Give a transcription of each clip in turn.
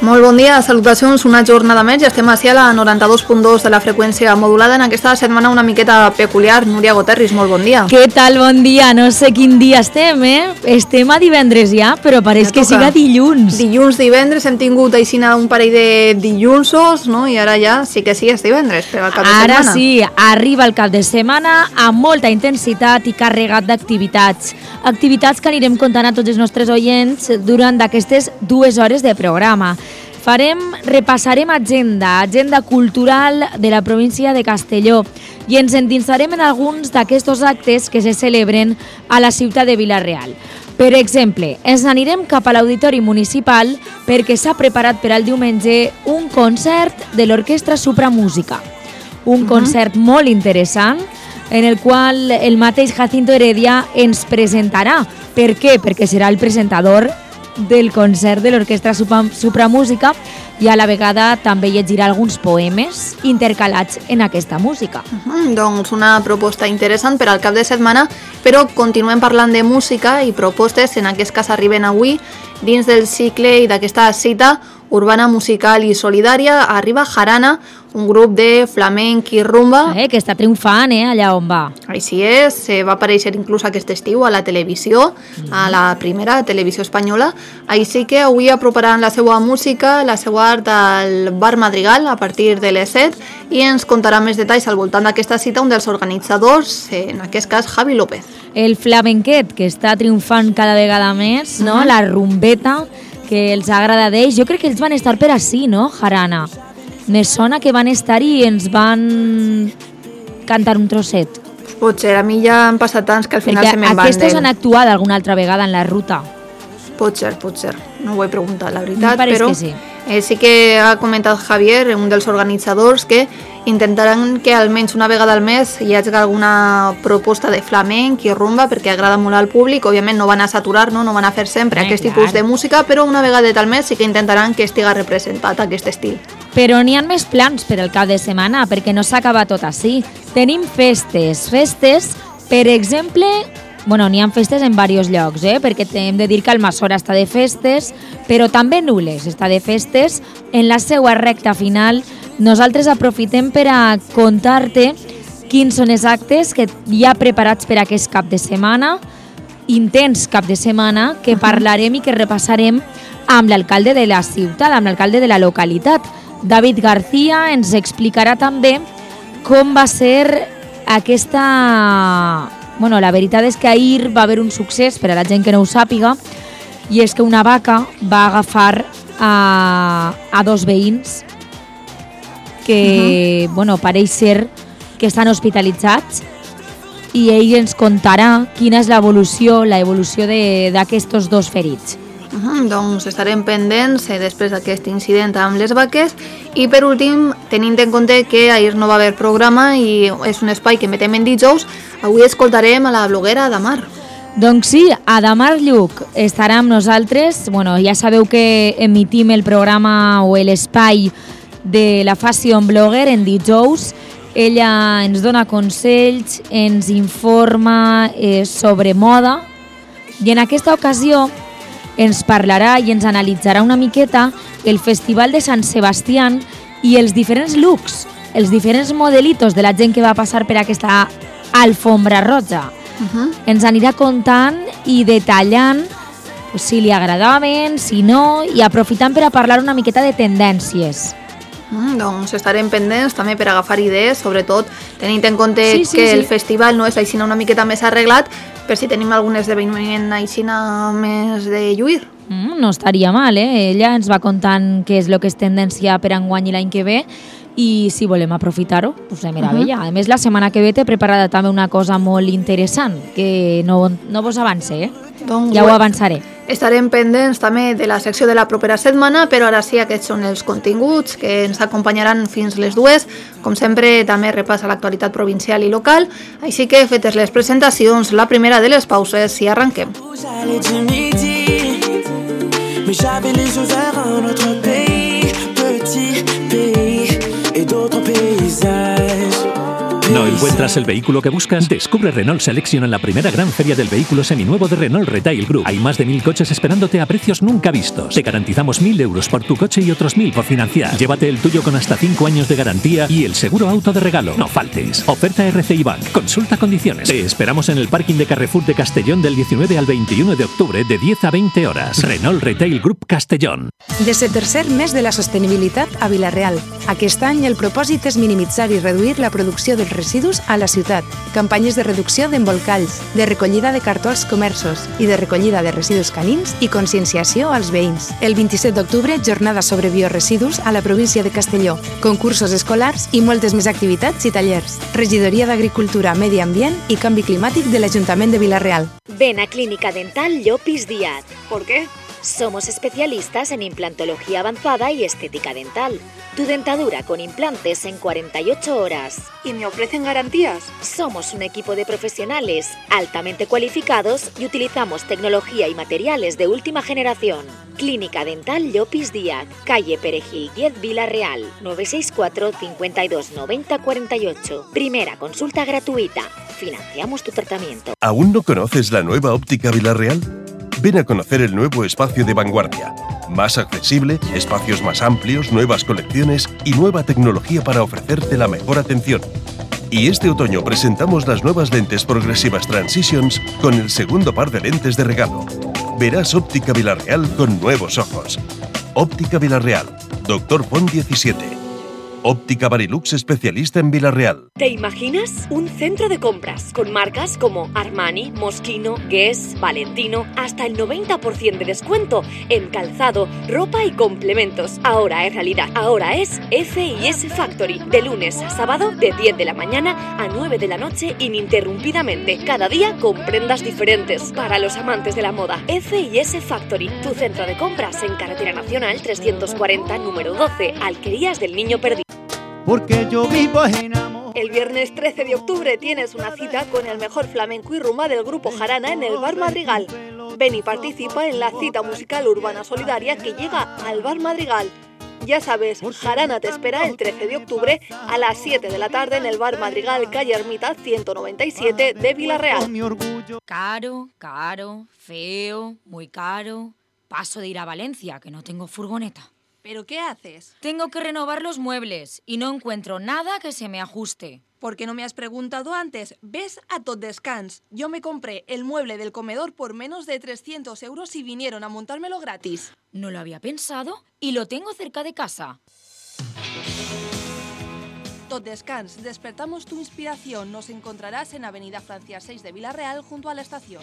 Molt bon dia, salutacions, una jornada més, ja estem així a la 92.2 de la freqüència modulada en aquesta setmana una miqueta peculiar. Núria Goterris, molt bon dia. Què tal, bon dia? No sé quin dia estem, Estem a divendres ja, però pareix que siga dilluns. Dilluns, divendres, hem tingut aixina un parell de dillunsos, no? I ara ja sí que sí, és divendres, però al cap de setmana. Ara sí, arriba el cap de setmana amb molta intensitat i carregat d'activitats. Activitats que anirem contant a tots els nostres oients durant aquestes 2 hores de programa. Repassarem agenda cultural de la província de Castelló i ens endinsarem en alguns d'aquests actes que se celebren a la ciutat de Vila-real. Per exemple, ens anirem cap a l'Auditori Municipal perquè s'ha preparat per al diumenge un concert de l'Orquestra Supramúsica. Un concert molt interessant en el qual el mateix Jacinto Heredia ens presentarà. Per què? Perquè serà el presentador del concert de l'Orquestra Supramúsica i a la vegada també llegirà alguns poemes intercalats en aquesta música. Doncs una proposta interessant per al cap de setmana, però continuem parlant de música i propostes, en aquest cas arriben avui dins del cicle i d'aquesta cita urbana, musical i solidària. Arriba Jarana, un grup de flamenc i rumba. Que està triomfant, allà on va. Així és, va aparèixer inclús aquest estiu a la televisió, a la primera televisió espanyola. Així que avui aproparan la seva música, la seva art al Bar Madrigal a partir de les 7 i ens contarà més detalls al voltant d'aquesta cita un dels organitzadors, en aquest cas Javi López. El flamenquet, que està triomfant cada vegada més, no? La rumbeta, que els agrada d'ells. Jo crec que ells van estar per ací, no, Jarana? Me sona que van estar i ens van cantar un trosset. Potser, a mi ja han passat tants que al final se me'n van d'ell. Aquestos han actuat alguna altra vegada en la ruta. Potser. No ho he preguntat, la veritat, però que sí. Sí que ha comentat Javier, un dels organitzadors, que intentaran que almenys una vegada al mes hi hagi alguna proposta de flamenc i rumba perquè agrada molt al públic. Òbviament no van a saturar, no van a fer sempre aquest tipus de música, però una vegada al mes sí que intentaran que estiga representat aquest estil. Però n'hi ha més plans per al cap de setmana, perquè no s'acaba tot així. Tenim festes, per exemple, n'hi ha festes en diversos llocs, perquè hem de dir que Almassora està de festes, però també Nules està de festes. En la seva recta final, nosaltres aprofitem per a contar-te quins són els actes que hi ha preparats per aquest cap de setmana, intens cap de setmana, que parlarem i que repassarem amb l'alcalde de la ciutat, amb l'alcalde de la localitat. David García ens explicarà també com va ser aquesta... la veritat és que ahir va haver un succés, per a la gent que no ho sàpiga, i és que una vaca va agafar a 2 veïns que, pareix ser que estan hospitalitzats, i ell ens contarà quina és l'evolució d'aquests 2 ferits. Doncs estarem pendents després d'aquest incident amb les vaques. I per últim, tenint en compte que ahir no va haver programa i és un espai que emetem en dijous, avui escoltarem a la bloguera Adamar. Doncs sí, Adamar Lluc estarà amb nosaltres. Ja sabeu que emitim el programa o l'espai de la Fashion Blogger en dijous. Ella ens dona consells, ens informa sobre moda, i en aquesta ocasió ens parlarà i ens analitzarà una miqueta el Festival de Sant Sebastián i els diferents looks, els diferents modelitos de la gent que va passar per aquesta alfombra roja. Ens anirà contant i detallant si li agradaven, si no, i aprofitant per a parlar una miqueta de tendències. Doncs estarem pendents també per agafar idees, sobretot tenint en compte que el festival no és aixina una miqueta més arreglat, per si tenim algun esdeveniment aixina més de lluir. No estaria mal, Ella ens va contant què és el que és tendència per enguany i l'any que ve, i si volem aprofitar-ho, doncs de meravella. A més, la setmana que ve té preparada també una cosa molt interessant, que no vos avance, Doncs ja ho avançaré. Estarem pendents també de la secció de la propera setmana, però ara sí, aquests són els continguts que ens acompanyaran fins les 2. Com sempre, també repassa l'actualitat provincial i local. Així que, fetes les presentacions, la primera de les pauses i arrenquem. Mais j'avais les yeux vers un autre pays, petit pays et d'autres paysages. ¿No encuentras el vehículo que buscas? Descubre Renault Selection en la primera gran feria del vehículo seminuevo de Renault Retail Group. Hay más de 1000 coches esperándote a precios nunca vistos. Te garantizamos 1000 euros por tu coche y otros 1000 por financiar. Llévate el tuyo con hasta 5 años de garantía y el seguro auto de regalo. No faltes. Oferta RCI Bank. Consulta condiciones. Te esperamos en el parking de Carrefour de Castellón del 19 al 21 de octubre de 10 a 20 horas. Renault Retail Group Castellón. Des el tercer mes de la sostenibilitat a Vila-real. Aquest any el propòsit és minimitzar i reduir la producció dels residus a la ciutat. Campanyes de reducció d'embolcalls, de recollida de cartó als comerços i de recollida de residus canins i conscienciació als veïns. El 27 d'octubre, jornada sobre bioresidus a la província de Castelló, concursos escolars i moltes més activitats i tallers. Regidoria d'Agricultura, Medi Ambient i Canvi Climàtic de l'Ajuntament de Vila-real. Ven a Clínica Dental Llopis Díaz. ¿Por qué? Somos especialistas en implantología avanzada y estética dental. Tu dentadura con implantes en 48 horas. ¿Y me ofrecen garantías? Somos un equipo de profesionales altamente cualificados y utilizamos tecnología y materiales de última generación. Clínica Dental Llopis Díaz, calle Perejil 10, Vila-real, 964 52 90 48. Primera consulta gratuita. Financiamos tu tratamiento. ¿Aún no conoces la nueva óptica Vila-real? Ven a conocer el nuevo espacio de vanguardia. Más accesible, espacios más amplios, nuevas colecciones y nueva tecnología para ofrecerte la mejor atención. Y este otoño presentamos las nuevas lentes progresivas Transitions con el segundo par de lentes de regalo. Verás Óptica Vila-real con nuevos ojos. Óptica Vila-real, Dr. Font 17. Óptica Barilux, especialista en Vila-real. ¿Te imaginas? Un centro de compras con marcas como Armani, Moschino, Guess, Valentino, hasta el 90% de descuento en calzado, ropa y complementos. Ahora es realidad. Ahora es F&S Factory. De lunes a sábado, de 10 de la mañana a 9 de la noche, ininterrumpidamente. Cada día con prendas diferentes. Para los amantes de la moda, F&S Factory. Tu centro de compras en Carretera Nacional 340, número 12, Alquerías del Niño Perdido. Porque yo vivo en amor. El viernes 13 de octubre tienes una cita con el mejor flamenco y rumba del grupo Jarana en el Bar Madrigal. Ven y participa en la cita musical urbana solidaria que llega al Bar Madrigal. Ya sabes, Jarana te espera el 13 de octubre a las 7 de la tarde en el Bar Madrigal, calle Ermita 197 de Vila-real. Caro, caro, feo, muy caro. Paso de ir a Valencia, que no tengo furgoneta. ¿Pero qué haces? Tengo que renovar los muebles y no encuentro nada que se me ajuste. ¿Por qué no me has preguntado antes? Ves a Tot Descans. Yo me compré el mueble del comedor por menos de 300 euros y vinieron a montármelo gratis. No lo había pensado y lo tengo cerca de casa. Tot Descans, despertamos tu inspiración. Nos encontrarás en Avenida Francia 6 de Vila-real junto a la estación.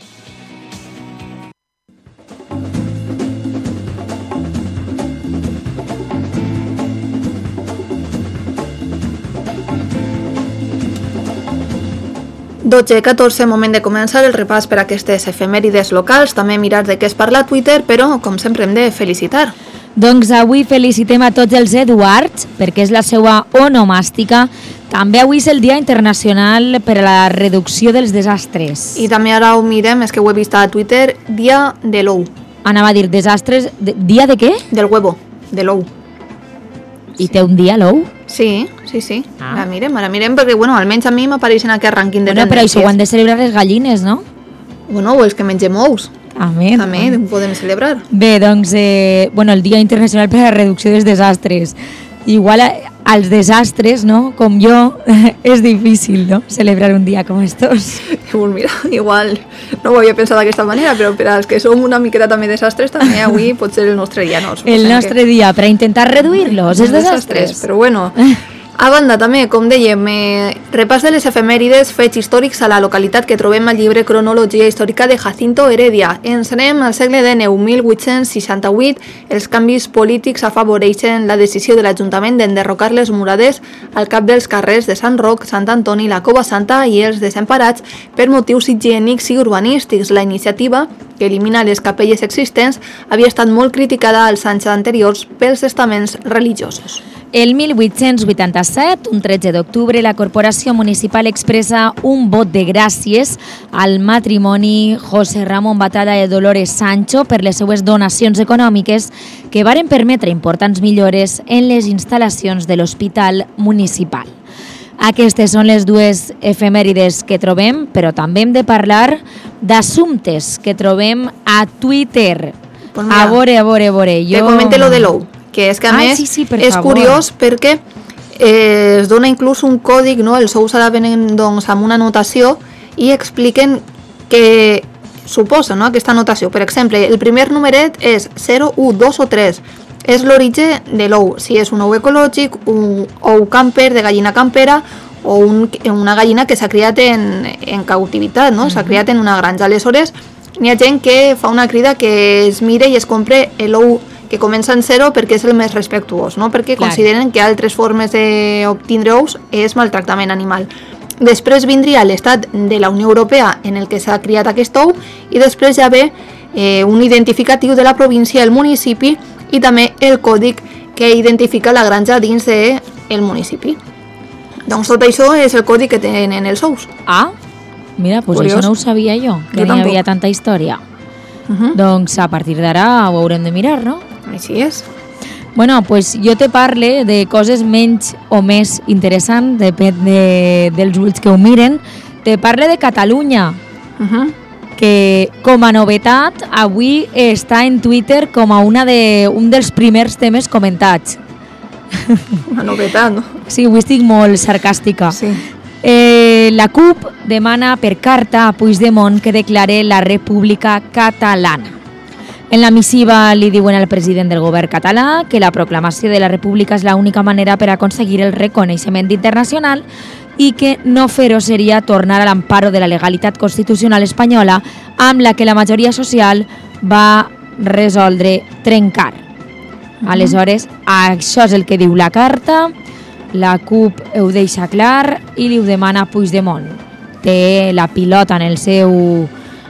Dotze 14, moment de començar el repàs per a aquestes efemèrides locals, també mirar de què es parla a Twitter, però, com sempre, hem de felicitar. Doncs avui felicitem a tots els Eduards, perquè és la seva onomàstica. També avui és el Dia Internacional per a la Reducció dels Desastres. I també ara ho mirem, és que ho he vist a Twitter, Dia de l'ou. Anava a dir desastres... Dia de què? Del huevo, de l'ou. I té un dia l'ou? Sí. Ara mirem, perquè, bueno, almenys a mi m'apareixen aquest rànquing de tendències. Però això ho han de celebrar les gallines, no? Bueno, o els que mengem ous. També ho podem celebrar. Bé, doncs, el Dia Internacional per a la Reducció dels Desastres. Igual als desastres, no? Com jo, és difícil, no? Celebrar un dia com estos. Pues mira, igual no ho havia pensat d'aquesta manera, però per als que som una miqueta també desastres, també avui pot ser el nostre dia. El nostre dia, per a intentar reduir-los, els desastres. Però bueno... A banda, també, com dèiem, repàs de les efemèrides, fets històrics a la localitat que trobem al llibre Cronologia Històrica de Jacinto Heredia. Ens anem al segle XIX, 1868. Els canvis polítics afavoreixen la decisió de l'Ajuntament d'enderrocar les murades al cap dels carrers de Sant Roc, Sant Antoni, la Cova Santa i els desemparats per motius higiènics i urbanístics. La iniciativa, que elimina les capelles existents, havia estat molt criticada als anys anteriors pels estaments religiosos. El 1887, un 13 d'octubre, la Corporació Municipal expressa un vot de gràcies al matrimoni José Ramón Batada de Dolores Sancho per les seues donacions econòmiques que varen permetre importants millores en les instal·lacions de l'Hospital Municipal. Aquestes són les dues efemèrides que trobem, però també hem de parlar d'assumptes que trobem a Twitter. Pues mira, a veure. Que comente lo de l'ou, que és que a més és favor. curiós perquè es dona inclús un còdic, no? Els ous ara venen doncs, amb una anotació i expliquen què suposa, no? Aquesta anotació. Per exemple, el primer numeret és 0, 1, 2 o 3. És l'origen de l'ou, si és un ou ecològic, un ou camper, de gallina campera, o una gallina que s'ha criat en cautivitat, no? S'ha criat en una granja. Aleshores, n'hi ha gent que fa una crida que es mire i es compre l'ou que comença en 0 perquè és el més respectuós, no? Perquè consideren que altres formes d'obtindre ous és maltractament animal. Després vindria l'estat de la Unió Europea en el que s'ha criat aquest ou i després ja ve un identificatiu de la província, el municipi i també el còdic que identifica la granja dins del municipi. Doncs tot això és el còdic que tenen els ous. Ah, mira, doncs això no ho sabia jo, que no hi havia tanta història. Doncs a partir d'ara ho haurem de mirar, no? Així és. Bueno, pues jo te parle de coses menys o més interessants, depèn dels ulls que ho miren. Te parle de Catalunya, que com a novetat avui està en Twitter com a un dels primers temes comentats. Una novetat, no? Sí, avui estic molt sarcàstica. Sí. La CUP demana per carta a Puigdemont que declare la República Catalana. En la missiva li diuen al president del govern català que la proclamació de la República és l'única manera per aconseguir el reconeixement internacional i que no fer-ho seria tornar a l'amparo de la legalitat constitucional espanyola amb la que la majoria social va resoldre trencar. Aleshores, això és el que diu la carta, la CUP ho deixa clar i li ho demana a Puigdemont. Té la pilota en el seu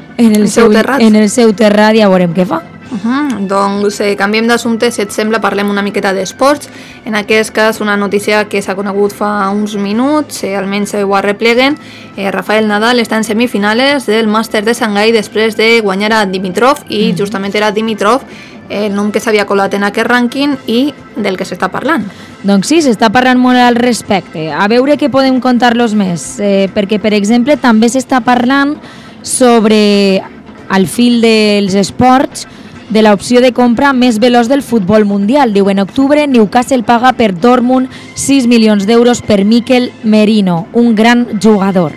terrat i ja veurem què fa. Doncs canviem d'assumpte, si et sembla parlem una miqueta d'esports. En aquest cas una notícia que s'ha conegut fa uns minuts, almenys ho arrepleguen. Rafael Nadal està en semifinales del Màster de Xangai després de guanyar a Dimitrov i justament era Dimitrov el nom que s'havia colat en aquest rànquing i del que s'està parlant. Doncs sí, s'està parlant molt al respecte. A veure què podem contar-los més, perquè per exemple també s'està parlant sobre, al fil dels esports, de l'opció de compra més veloç del futbol mundial. Diu, en octubre Newcastle paga per Dortmund 6 milions d'euros per Mikel Merino, un gran jugador.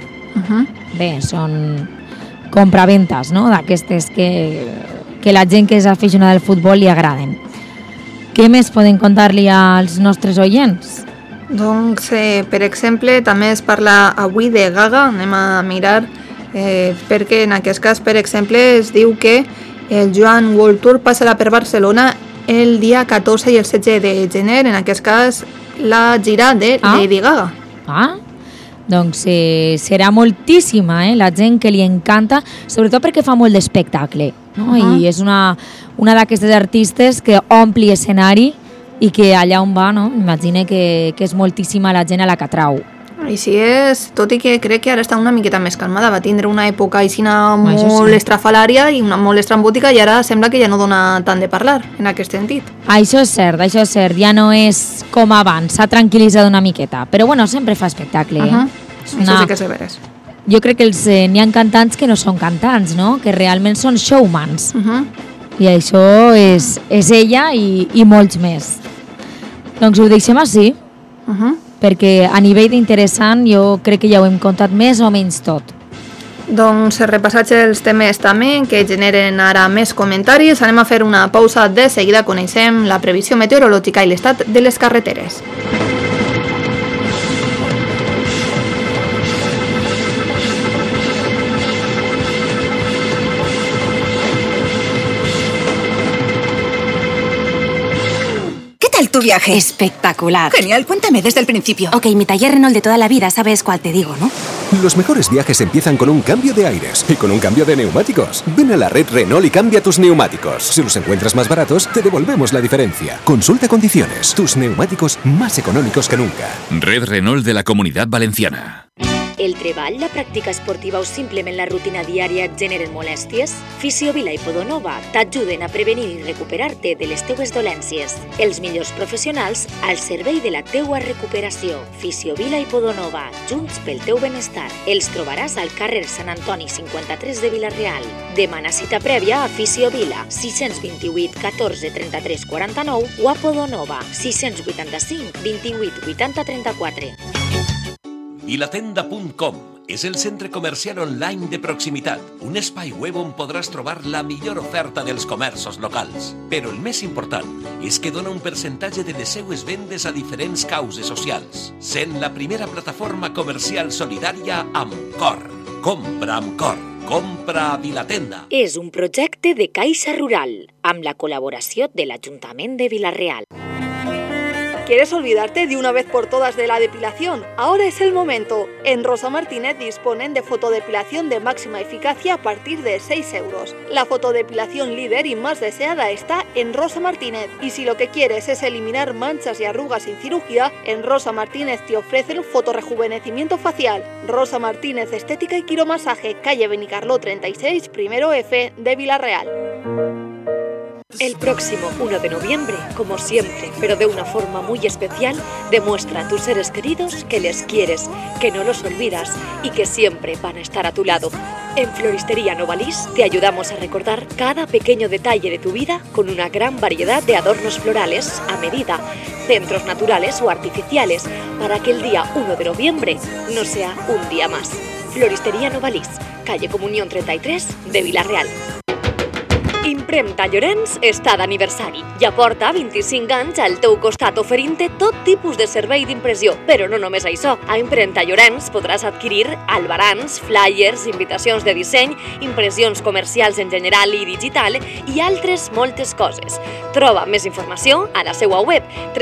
Bé, són compraventes, no?, d'aquestes que la gent que és aficionada al futbol li agraden. Què més poden contar-li als nostres oients? Doncs, per exemple, també es parla avui de Gaga, anem a mirar, perquè en aquest cas, per exemple, es diu que el Joan World Tour passarà per Barcelona el dia 14 i el 16 de gener, en aquest cas la gira de Lady Gaga. Doncs serà moltíssima, la gent que li encanta, sobretot perquè fa molt d'espectacle, no? I és una d'aquestes artistes que ompli escenari i que allà on va, no? Imagina que és moltíssima la gent a la que atrau. Així és, tot i que crec que ara està una miqueta més calmada, va tindre una època aixina molt estrafalària i una molt estrambòtica i ara sembla que ja no dona tant de parlar en aquest sentit. Això és cert, ja no és com abans, s'ha tranquil·litzat una miqueta, però bueno, sempre fa espectacle. Això sí que és de veres. Jo crec que n'hi ha cantants que no són cantants, no?, que realment són showmans. I això és ella i molts més. Doncs ho deixem així. Perquè a nivell d'interessant jo crec que ja ho hem contat més o menys tot. Doncs repassats els temes també que generen ara més comentaris, anem a fer una pausa, de seguida coneixem la previsió meteorològica i l'estat de les carreteres. Tu viaje. Espectacular. Genial, cuéntame desde el principio. Ok, mi taller Renault de toda la vida, sabes cuál te digo, ¿no? Los mejores viajes empiezan con un cambio de aires y con un cambio de neumáticos. Ven a la red Renault y cambia tus neumáticos. Si los encuentras más baratos, te devolvemos la diferencia. Consulta condiciones. Tus neumáticos más económicos que nunca. Red Renault de la Comunidad Valenciana. El treball, la pràctica esportiva o simplement la rutina diària et generen molèsties? Fisiovila i Podonova t'ajuden a prevenir i recuperar-te de les teues dolències. Els millors professionals al servei de la teua recuperació. Fisiovila i Podonova, junts pel teu benestar. Els trobaràs al carrer Sant Antoni 53 de Vila-real. Demana cita prèvia a Fisiovila, 628 14 33 49 o a Podonova, 685 28 80 34. Vilatenda.com és el centre comercial online de proximitat, un espai web on podràs trobar la millor oferta dels comerços locals. Però el més important és que dona un percentatge de les seues vendes a diferents causes socials, sent la primera plataforma comercial solidària amb cor. Compra amb cor. Compra a Vilatenda. És un projecte de Caixa Rural, amb la col·laboració de l'Ajuntament de Vila-real. ¿Quieres olvidarte de una vez por todas de la depilación? Ahora es el momento. En Rosa Martínez disponen de fotodepilación de máxima eficacia a partir de 6 euros. La fotodepilación líder y más deseada está en Rosa Martínez. Y si lo que quieres es eliminar manchas y arrugas sin cirugía, en Rosa Martínez te ofrecen fotorrejuvenecimiento facial. Rosa Martínez Estética y Quiromasaje, calle Benicarló 36, primero F de Vila-real. El próximo 1 de noviembre, como siempre, pero de una forma muy especial, demuestra a tus seres queridos que les quieres, que no los olvidas y que siempre van a estar a tu lado. En Floristería Novalis te ayudamos a recordar cada pequeño detalle de tu vida con una gran variedad de adornos florales a medida, centros naturales o artificiales, para que el día 1 de noviembre no sea un día más. Floristería Novalis, calle Comunión 33 de Vila-real. Impremta Llorenç està d'aniversari. Ja porta 25 anys al teu costat oferint-te tot tipus de servei d'impressió. Però no només això. A Impremta Llorenç podràs adquirir albarans, flyers, invitacions de disseny, impressions comercials en general i digital i altres moltes coses. Troba més informació a la seva web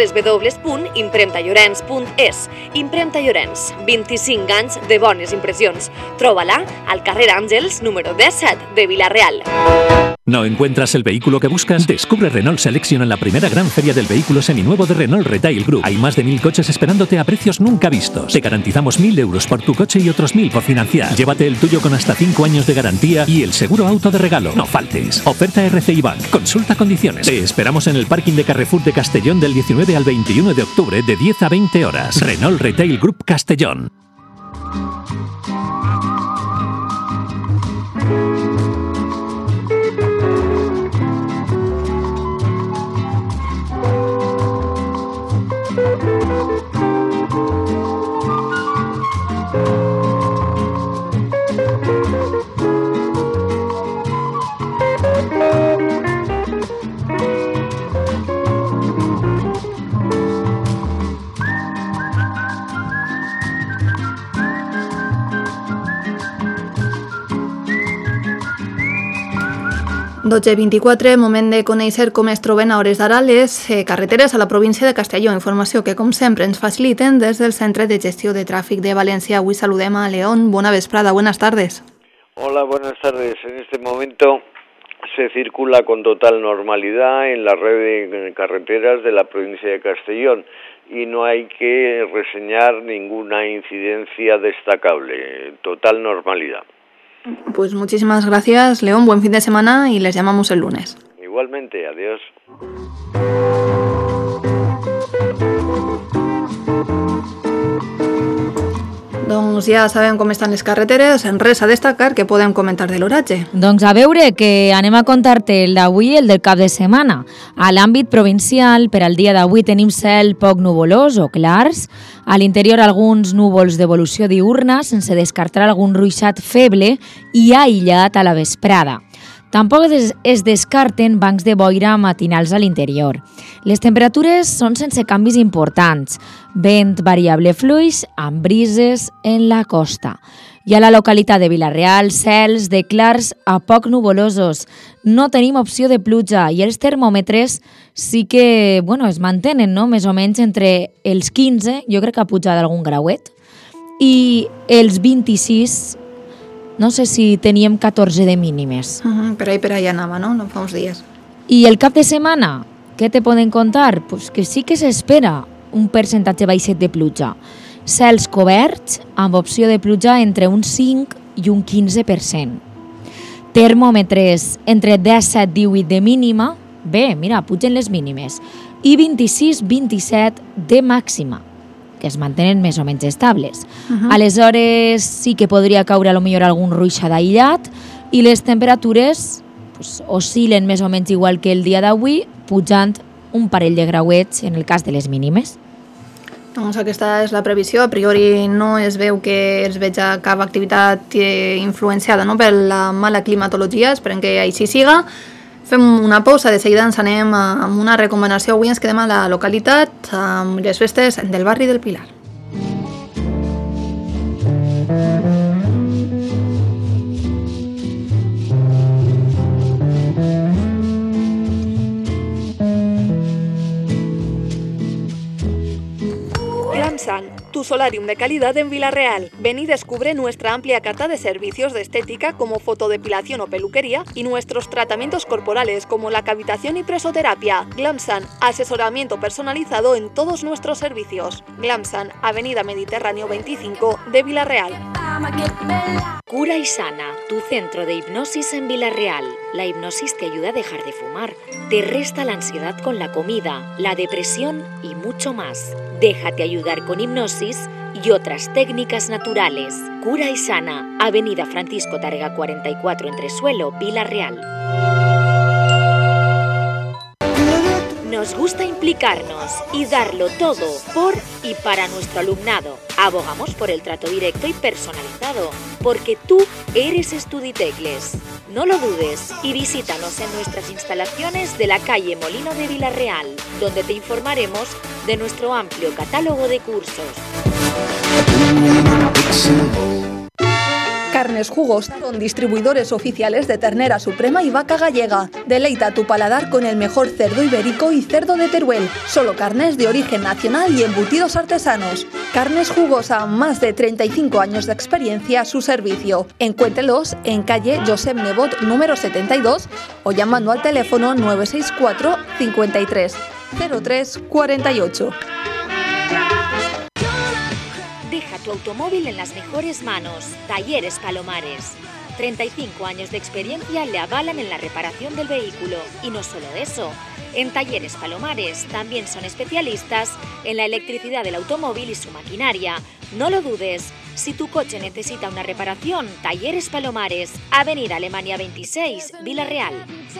www.impremtallorens.es. Impremta Llorenç, 25 anys de bones impressions. Troba-la al carrer Àngels, número 17 de Vila-real. ¿No encuentras el vehículo que buscas? Descubre Renault Selection en la primera gran feria del vehículo seminuevo de Renault Retail Group. Hay más de 1000 coches esperándote a precios nunca vistos. Te garantizamos 1000 euros por tu coche y otros 1000 por financiar. Llévate el tuyo con hasta 5 años de garantía y el seguro auto de regalo. No faltes. Oferta RCI Bank. Consulta condiciones. Te esperamos en el parking de Carrefour de Castellón del 19 al 21 de octubre de 10 a 20 horas. Renault Retail Group Castellón. .24, moment de conèixer com es troben a hores d'ara les carreteres a la província de Castelló. Informació que, com sempre, ens faciliten des del Centre de Gestió de Tràfic de València. Avui saludem a León. Buena vesprada, buenas tardes. Hola, buenas tardes. En este momento se circula con total normalidad en la red de carreteras de la provincia de Castellón y no hay que reseñar ninguna incidencia destacable. Total normalidad. Pues muchísimas gracias, León. Buen fin de semana y les llamamos el lunes. Igualmente, adiós. Doncs ja sabem com estan les carreteres, res a destacar que podem comentar de l'oratge. Doncs a veure, que anem a contar-te el d'avui i el del cap de setmana. A l'àmbit provincial, per al dia d'avui tenim cel poc nuvolós o clars, a l'interior alguns núvols d'evolució diurna, sense descartar algun ruixat feble i aïllat a la vesprada. Tampoc es descarten bancs de boira matinals a l'interior. Les temperatures són sense canvis importants, vent variable fluix amb brises en la costa. I a la localitat de Vila-real, cels de clars a poc nuvolosos. No tenim opció de pluja i els termòmetres sí que es mantenen, no? Més o menys entre els 15, jo crec que ha pujat algun grauet, i els 26. No sé si teníem 14 de mínimes. Per ahí anava, no? No fa uns dies. I el cap de setmana, què te poden contar? Pues que sí que s'espera un percentatge baixet de pluja. Cels coberts, amb opció de pluja entre un 5 i un 15%. Termòmetres entre 17-18 de mínima, bé, mira, pugen les mínimes, i 26-27 de màxima, que es mantenen més o menys estables. Aleshores sí que podria caure a lo millor algun ruixat aïllat i les temperatures oscil·len més o menys igual que el dia d'avui, pujant un parell de grauets en el cas de les mínimes. Doncs aquesta és la previsió. A priori no es veu que es veja cap activitat influenciada per la mala climatologia. Esperem que així siga. Fem una pausa, de seguida ens anem amb una recomanació. Avui ens quedem a la localitat amb les festes del barri del Pilar. Glamsan, tu solarium de calidad en Vila-real. Ven y descubre nuestra amplia carta de servicios de estética como fotodepilación o peluquería y nuestros tratamientos corporales como la cavitación y presoterapia. Glamsan, asesoramiento personalizado en todos nuestros servicios. Glamsan, Avenida Mediterráneo 25 de Vila-real. Cura y Sana, tu centro de hipnosis en Vila-real. La hipnosis te ayuda a dejar de fumar, te resta la ansiedad con la comida, la depresión y mucho más. Déjate ayudar con hipnosis y otras técnicas naturales. Cura y Sana, Avenida Francisco Tárrega 44 Entresuelo, Vila-real. Nos gusta implicarnos y darlo todo por y para nuestro alumnado. Abogamos por el trato directo y personalizado, porque tú eres Studitecles. No lo dudes y visítanos en nuestras instalaciones de la calle Molino de Vila-real, donde te informaremos de nuestro amplio catálogo de cursos. Carnes Jugos son distribuidores oficiales de ternera suprema y vaca gallega. Deleita tu paladar con el mejor cerdo ibérico y cerdo de Teruel. Solo carnes de origen nacional y embutidos artesanos. Carnes Jugosa, más de 35 años de experiencia a su servicio. Encuéntrelos en calle Josep Nebot número 72 o llamando al teléfono 964 53 03 48. Deja tu automóvil en las mejores manos. Talleres Palomares. 35 años de experiencia le avalan en la reparación del vehículo. Y no solo eso, en Talleres Palomares también son especialistas en la electricidad del automóvil y su maquinaria. No lo dudes, si tu coche necesita una reparación, Talleres Palomares, Avenida Alemania 26, Vila-real.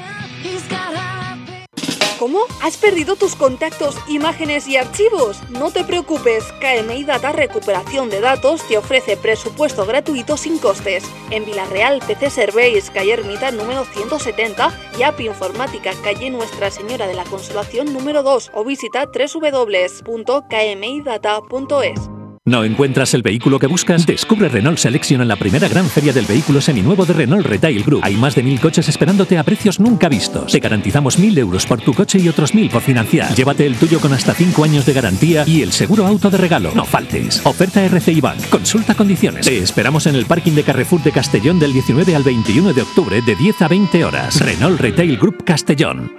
¿Cómo? ¿Has perdido tus contactos, imágenes y archivos? No te preocupes, KMI Data Recuperación de Datos te ofrece presupuesto gratuito sin costes. En Vila-real, PC Serveis, calle Ermita número 170 y App Informática, calle Nuestra Señora de la Consolación número 2 o visita www.kmidata.es. ¿No encuentras el vehículo que buscas? Descubre Renault Selection en la primera gran feria del vehículo seminuevo de Renault Retail Group. Hay más de 1000 coches esperándote a precios nunca vistos. Te garantizamos 1000 euros por tu coche y otros 1000 por financiar. Llévate el tuyo con hasta 5 años de garantía y el seguro auto de regalo. No faltes. Oferta RCI Bank. Consulta condiciones. Te esperamos en el parking de Carrefour de Castellón del 19 al 21 de octubre de 10 a 20 horas. Renault Retail Group Castellón.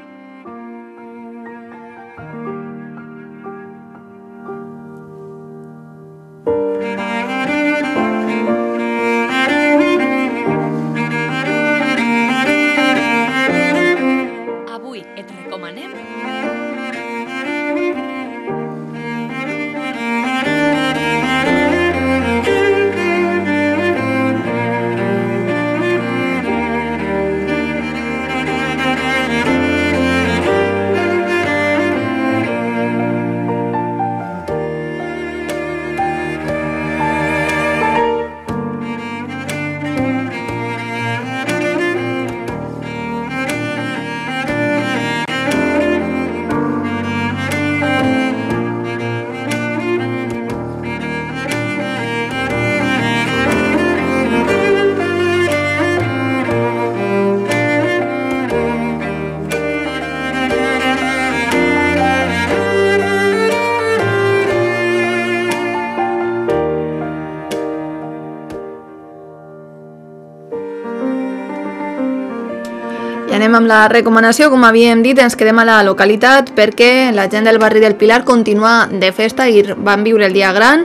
anem amb la recomanació. Com havíem dit, ens quedem a la localitat perquè la gent del barri del Pilar continua de festa i van viure el dia gran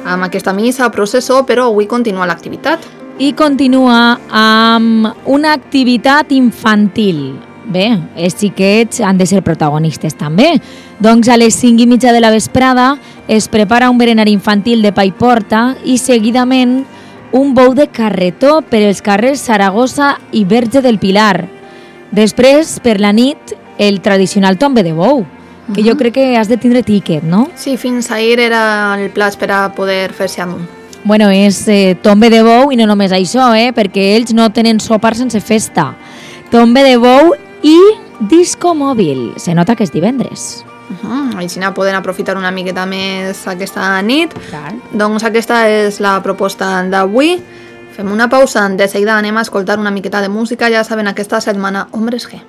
amb aquesta missa, processó, però avui continua l'activitat. I continua amb una activitat infantil. Bé, els xiquets han de ser protagonistes també. Doncs a les 5:30 de la vesprada es prepara un berenari infantil de pa i porta i seguidament un bou de carretó per els carrers Saragossa i Verge del Pilar. Després, per la nit, el tradicional tombe de bou, que jo crec que has de tindre tíquet, no? Sí, fins ahir era el pla per a poder fer-se amunt. Bueno, és tombe de bou i no només això, perquè ells no tenen sopar sense festa. Tombe de bou i disco mòbil. Se nota que és divendres. Així poden aprofitar una miqueta més aquesta nit. Clar. Doncs aquesta és la proposta d'avui. Fem una pausa, de seguida anem a escoltar una miqueta de música. Ja saben, aquesta setmana Hombres G.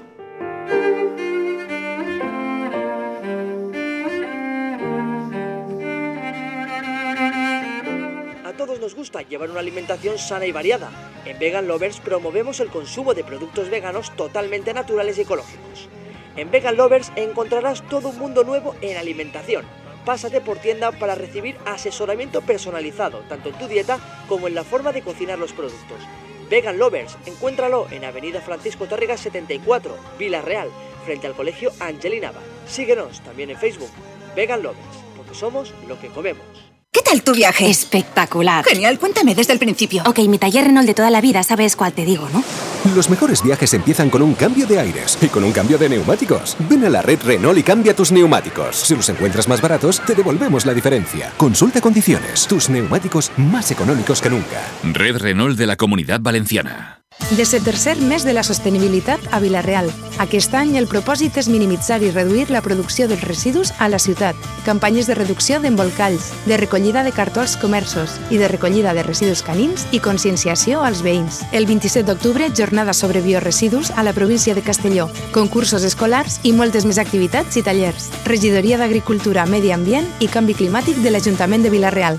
A todos nos gusta llevar una alimentación sana y variada. En Vegan Lovers promovemos el consumo de productos veganos totalmente naturales y ecológicos. En Vegan Lovers encontrarás todo un mundo nuevo en alimentación. Pásate por tienda para recibir asesoramiento personalizado, tanto en tu dieta como en la forma de cocinar los productos. Vegan Lovers, encuéntralo en Avenida Francisco Tárrega 74, Vila Real, frente al Colegio Angelina. Síguenos también en Facebook. Vegan Lovers, porque somos lo que comemos. ¿Qué tal tu viaje? Espectacular. Genial, cuéntame desde el principio. Ok, mi taller Renault de toda la vida, sabes cuál te digo, ¿no? Los mejores viajes empiezan con un cambio de aires y con un cambio de neumáticos. Ven a la red Renault y cambia tus neumáticos. Si los encuentras más baratos, te devolvemos la diferencia. Consulta condiciones. Tus neumáticos más económicos que nunca. Red Renault de la Comunitat Valenciana. Des el tercer mes de la sostenibilitat a Vila-real. Aquest any el propòsit és minimitzar i reduir la producció dels residus a la ciutat. Campanyes de reducció d'embolcalls, de recollida de cartó als comerços i de recollida de residus canins i conscienciació als veïns. El 27 d'octubre, jornada sobre bioresidus a la província de Castelló, concursos escolars i moltes més activitats i tallers. Regidoria d'Agricultura, Medi Ambient i Canvi Climàtic de l'Ajuntament de Vila-real.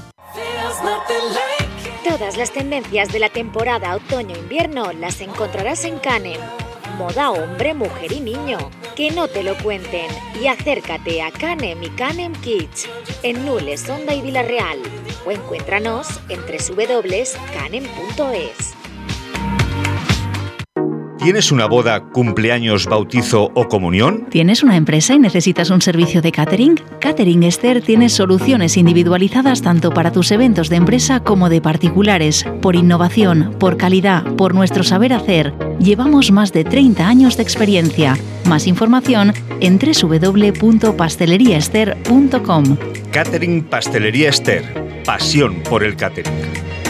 Todas las tendencias de la temporada otoño-invierno las encontrarás en Canem. Moda hombre, mujer y niño. Que no te lo cuenten y acércate a Canem y Canem Kids en Nules, Onda y Vila-real o encuéntranos en www.canem.es. ¿Tienes una boda, cumpleaños, bautizo o comunión? ¿Tienes una empresa y necesitas un servicio de catering? Catering Esther tiene soluciones individualizadas tanto para tus eventos de empresa como de particulares. Por innovación, por calidad, por nuestro saber hacer. Llevamos más de 30 años de experiencia. Más información en www.pasteleriaester.com. Catering Pastelería Esther. Pasión por el catering.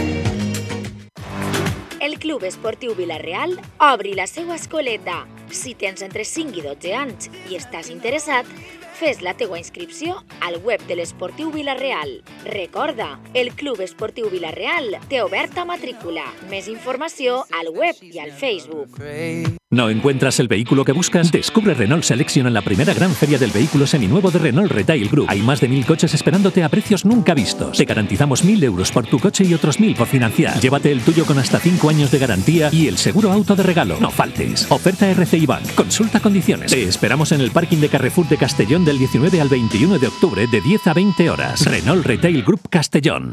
El Club Esportiu Vila-real obri la seva escoleta. Si tens entre 5 i 12 anys i estàs interessat, fes la teua inscripció al web de l'Esportiu Vila-real. Recorda, el Club Esportiu Vila-real té oberta matrícula. Més informació al web i al Facebook. ¿No encuentras el vehículo que buscas? Descubre Renault Selection en la primera gran feria del vehículo seminuevo de Renault Retail Group. Hay más de 1000 coches esperándote a precios nunca vistos. Te garantizamos 1000 euros por tu coche y otros 1000 por financiar. Llévate el tuyo con hasta 5 años de garantía y el seguro auto de regalo. No faltes. Oferta RCI Bank. Consulta condiciones. Te esperamos en el parking de Carrefour de Castellón del 19 al 21 de octubre de 10 a 20 horas. Renault Retail Group Castellón.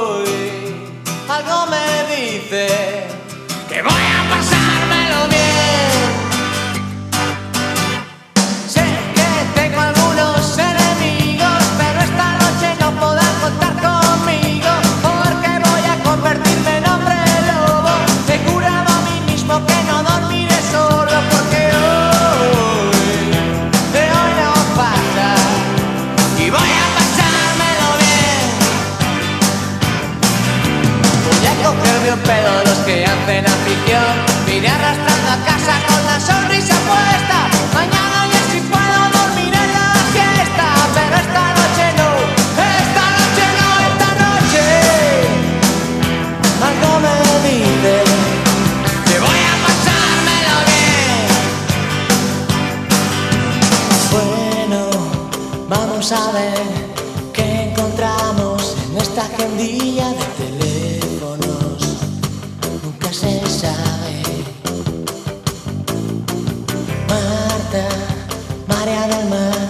Que voy a pasármelo bien. saben qué encontramos en esta agendilla de teléfonos. Nunca se sabe. Marta, María del Mar,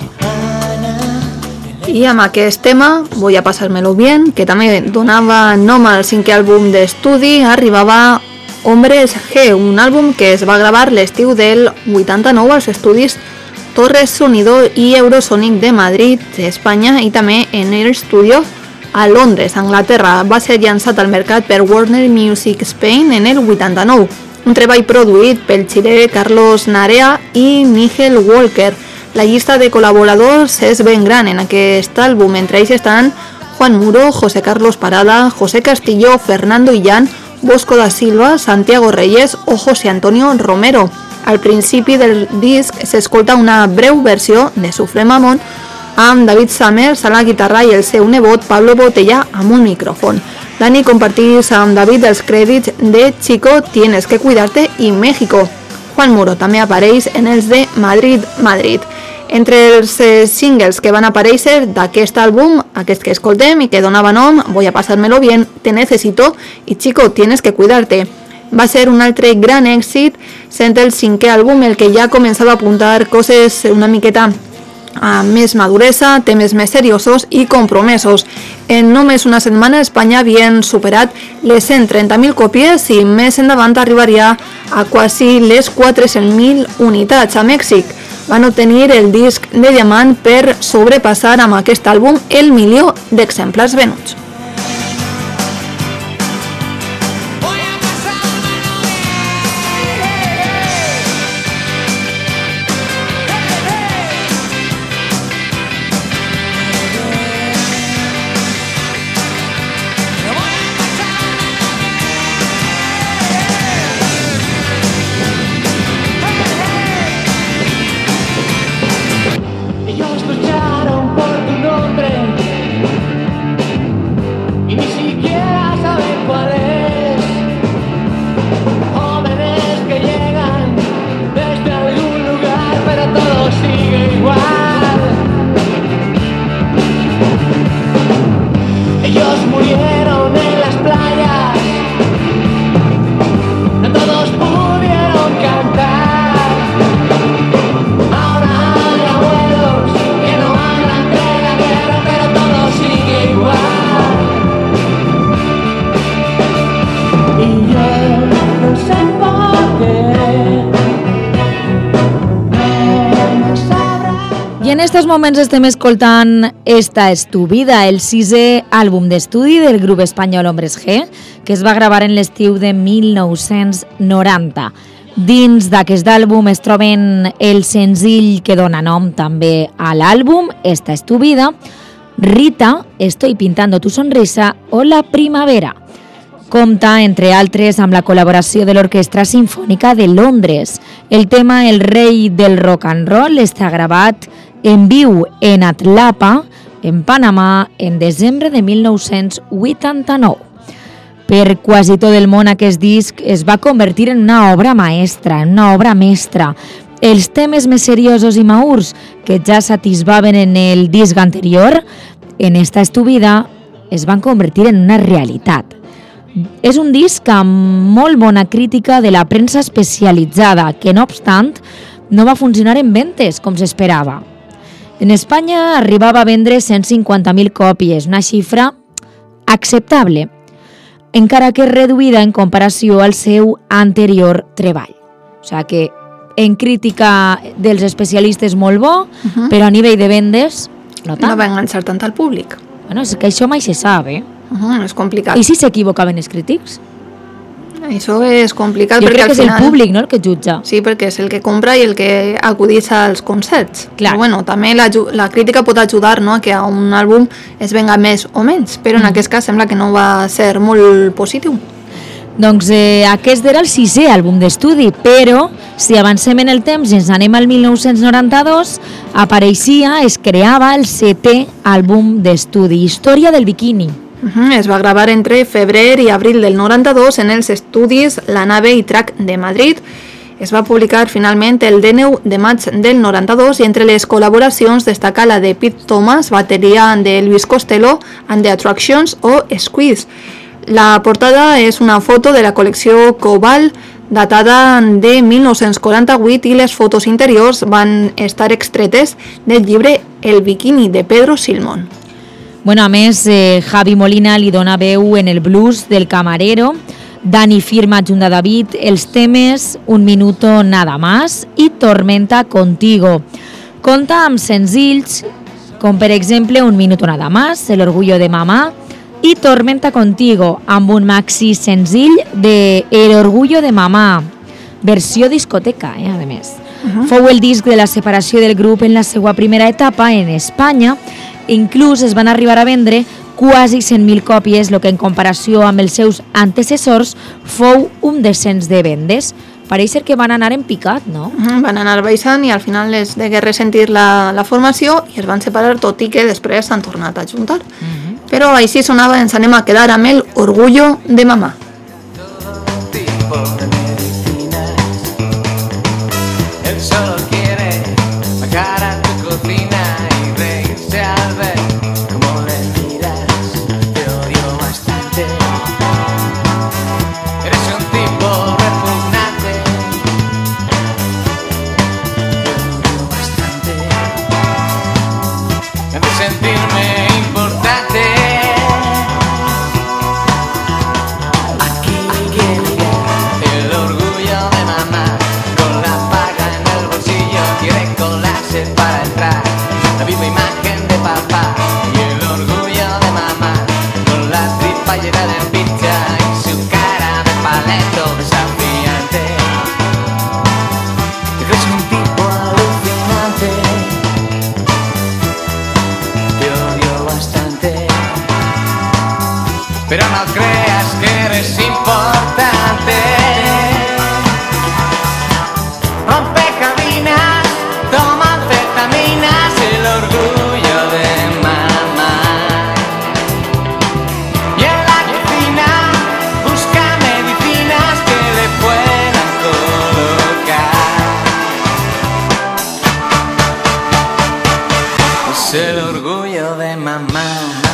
Ana. I amb aquest tema, Voy a pasármelo bien, que també donava nom al 5è àlbum d'estudi, arribava Hombres G, un àlbum que es va gravar l'estiu del 89 als estudis Torres Sonido i Eurosonic de Madrid, Espanya, i també en el Studio a Londres, Anglaterra. Va ser llançat al mercat per Warner Music Spain en el 89, un treball produït pel xilè Carlos Narea i Nigel Walker. La llista de col·laboradors és ben gran en aquest àlbum, entre ells estan Juan Muro, José Carlos Parada, José Castillo, Fernando Illán, Bosco da Silva, Santiago Reyes o José Antonio Romero. Al principi del disc s'escolta una breu versió de Sufre Mamón amb David Summers a la guitarra i el seu nebot Pablo Botella amb un micròfon. Dani compartís amb David els crèdits de Chico, Tienes que Cuidarte i México. Juan Muro també apareix en els de Madrid, Madrid. Entre els singles que van aparèixer d'aquest àlbum, aquest que escoltem i que donava nom, Voy a pasármelo bien, Te necesito i Chico, Tienes que Cuidarte. Va ser un altre gran èxit, sent el 5è àlbum el que ja començava a apuntar coses una miqueta amb més maduresa, temes més seriosos i compromesos. En només una setmana Espanya havien superat les 130.000 còpies i més endavant arribaria a quasi les 400.000 unitats. A Mèxic van obtenir el disc de diamant per sobrepassar amb aquest àlbum el 1.000.000 d'exemplars venuts. En estos moments estem escoltant Esta és tu vida, el 6è àlbum d'estudi del grup espanyol Hombres G, que es va gravar en l'estiu de 1990. Dins d'aquest àlbum es troben el senzill que dona nom també a l'àlbum, Esta és tu vida, Rita, Estoy pintando tu sonrisa o La primavera. Compta, entre altres, amb la col·laboració de l'Orquestra Simfònica de Londres. El tema El rei del rock and roll està gravat en viu en Atlapa, en Panamà, en desembre de 1989. Per quasi tot el món aquest disc es va convertir en una obra maestra, en una obra mestra. Els temes més seriosos i maurs que ja satisfaven en el disc anterior, en Esta és tu vida, es van convertir en una realitat. És un disc amb molt bona crítica de la premsa especialitzada, que no obstant no va funcionar en ventes com s'esperava. En Espanya arribava a vendre 150.000 còpies, una xifra acceptable, encara que reduïda en comparació al seu anterior treball. O sigui que en crítica dels especialistes molt bo, però a nivell de vendes no tant. No va enganxar tant al públic. Bueno, és que això mai se sap, és complicat. I si s'equivocaven els crítics? Això és complicat. Jo perquè crec que és al final... el públic, no?, el que jutja. Sí, perquè és el que compra i el que acudeix als concerts. Clar. Però bueno, també la crítica pot ajudar, no?, a que un àlbum es venga més o menys, però en aquest cas sembla que no va ser molt positiu. Doncs aquest era el 6è àlbum d'estudi, però si avancem en el temps i ens anem al 1992, apareixia, es creava el 7è àlbum d'estudi, Història del biquini. Es va gravar entre febrer i abril del 92 en els estudis La Nave i Track de Madrid. Es va publicar finalment el 19 de maig del 92 i entre les col·laboracions destaca la de Pete Thomas, bateria de Elvis Costello, and the Attractions o Squeeze. La portada és una foto de la col·lecció Cobalt datada de 1948 i les fotos interiors van estar extretes del llibre El bikini de Pedro Silmón. Bueno, a més, Javi Molina li dona veu en el blues del Camarero, Dani firma junt a David els temes Un minuto nada más i Tormenta contigo. Conta amb senzills com per exemple Un minuto nada más, El orgullo de mamá i Tormenta contigo, amb un maxi senzill de El orgullo de mamá, versió discoteca, a més. Fou el disc de la separació del grup en la seva primera etapa en Espanya. Inclús es van arribar a vendre quasi 100.000 còpies, el que en comparació amb els seus antecessors fou un descens de vendes. Pareix ser que van anar en picat, no? Van anar baixant i al final les degué ressentir la formació i es van separar, tot i que després s'han tornat a juntar. Però així sonava, ens anem a quedar amb el Orgullo de mamá. Él solo quiere bajar a tu cocina y reírse al ver cómo le miras. Te odio bastante. Eres un tipo repugnante. Te odio bastante. Me hace sentirme importante. Aquí el orgullo de mamá. Para entrar, la misma imagen de papá y el orgullo de mamá, con la tripa llena de pizza y su cara de paleto desafiante. Te crees un tipo alucinante, te odio bastante, pero no creas que eres importante. Rompe cabinas, toma anfetaminas, el orgullo de mamá. Y en la cocina busca medicinas que le puedan colocar. Es el orgullo de mamá.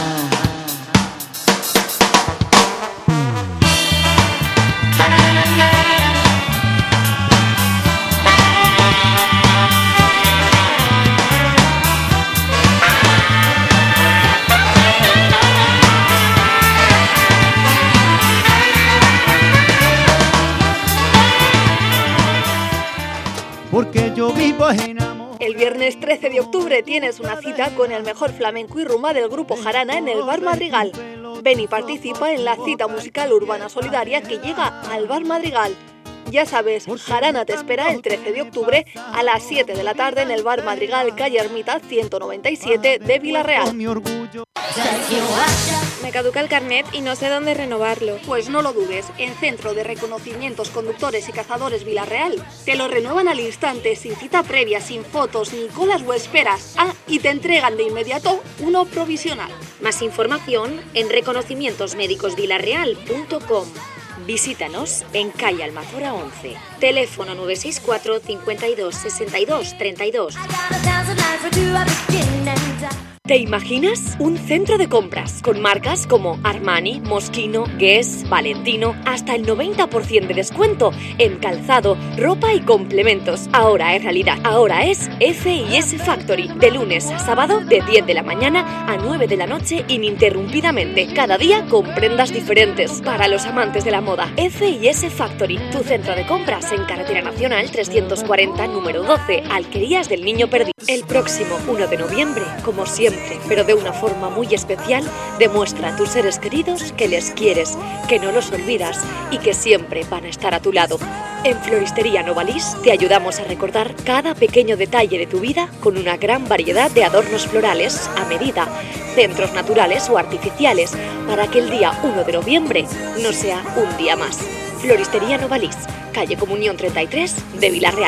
Porque yo vivo enamorado. El viernes 13 de octubre tienes una cita con el mejor flamenco y rumba del grupo Jarana en el Bar Madrigal. Ven y participa en la cita musical urbana solidaria que llega al Bar Madrigal. Ya sabes, Jarana te espera el 13 de octubre a las 7 de la tarde en el Bar Madrigal, calle Ermita 197 de Vila-real. Me caduca el carnet y no sé dónde renovarlo. Pues no lo dudes, en Centro de Reconocimientos Conductores y Cazadores Vila-real te lo renuevan al instante, sin cita previa, sin fotos, ni colas o esperas. Y te entregan de inmediato uno provisional. Más información en reconocimientosmédicosvilarreal.com. Visítanos en calle Almazora 11. Teléfono 964 52 62 32. ¿Te imaginas? Un centro de compras con marcas como Armani, Moschino, Guess, Valentino, hasta el 90% de descuento en calzado, ropa y complementos. Ahora es realidad. Ahora es F&S Factory. De lunes a sábado, de 10 de la mañana a 9 de la noche, ininterrumpidamente. Cada día con prendas diferentes. Para los amantes de la moda, F&S Factory. Tu centro de compras en Carretera Nacional 340, número 12, Alquerías del Niño Perdido. El próximo 1 de noviembre, como siempre, pero de una forma muy especial, demuestra a tus seres queridos que les quieres, que no los olvidas y que siempre van a estar a tu lado. En Floristería Novalis te ayudamos a recordar cada pequeño detalle de tu vida con una gran variedad de adornos florales a medida, centros naturales o artificiales, para que el día 1 de noviembre no sea un día más. Floristería Novalis, calle Comunión 33 de Vila-real.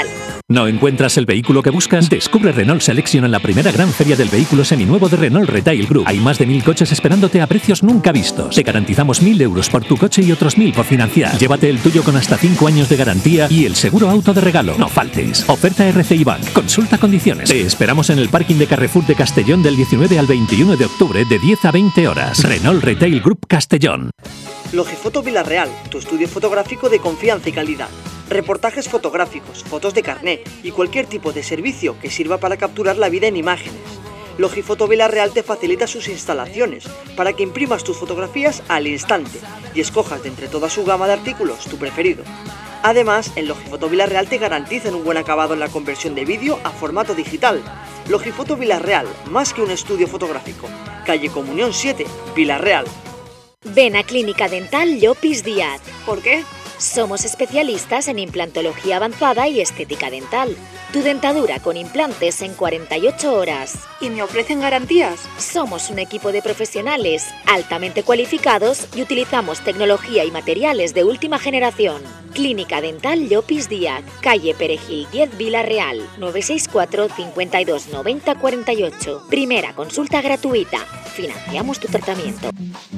¿No encuentras el vehículo que buscas? Descubre Renault Selection en la primera gran feria del vehículo seminuevo de Renault Retail Group. Hay más de 1000 coches esperándote a precios nunca vistos. Te garantizamos 1000 euros por tu coche y otros 1000 por financiar. Llévate el tuyo con hasta 5 años de garantía y el seguro auto de regalo. No faltes. Oferta RCI Bank. Consulta condiciones. Te esperamos en el parking de Carrefour de Castellón del 19 al 21 de octubre de 10 a 20 horas. Renault Retail Group Castellón. Logifoto Vilarreal, tu estudio fotográfico de confianza y calidad. Reportajes fotográficos, fotos de carné y cualquier tipo de servicio que sirva para capturar la vida en imágenes. Logifoto Vilarreal te facilita sus instalaciones para que imprimas tus fotografías al instante y escojas de entre toda su gama de artículos tu preferido. Además, en Logifoto Vilarreal te garantizan un buen acabado en la conversión de vídeo a formato digital. Logifoto Vilarreal, más que un estudio fotográfico. Calle Comunión 7, Vilarreal. Ven a Clínica Dental Llopis Díaz. ¿Por qué? Somos especialistas en implantología avanzada y estética dental. Tu dentadura con implantes en 48 horas. ¿Y me ofrecen garantías? Somos un equipo de profesionales altamente cualificados y utilizamos tecnología y materiales de última generación. Clínica Dental Llopis Díaz, calle Perejil 10, Vilarreal, 964 52 90 48. Primera consulta gratuita. Financiamos tu tratamiento.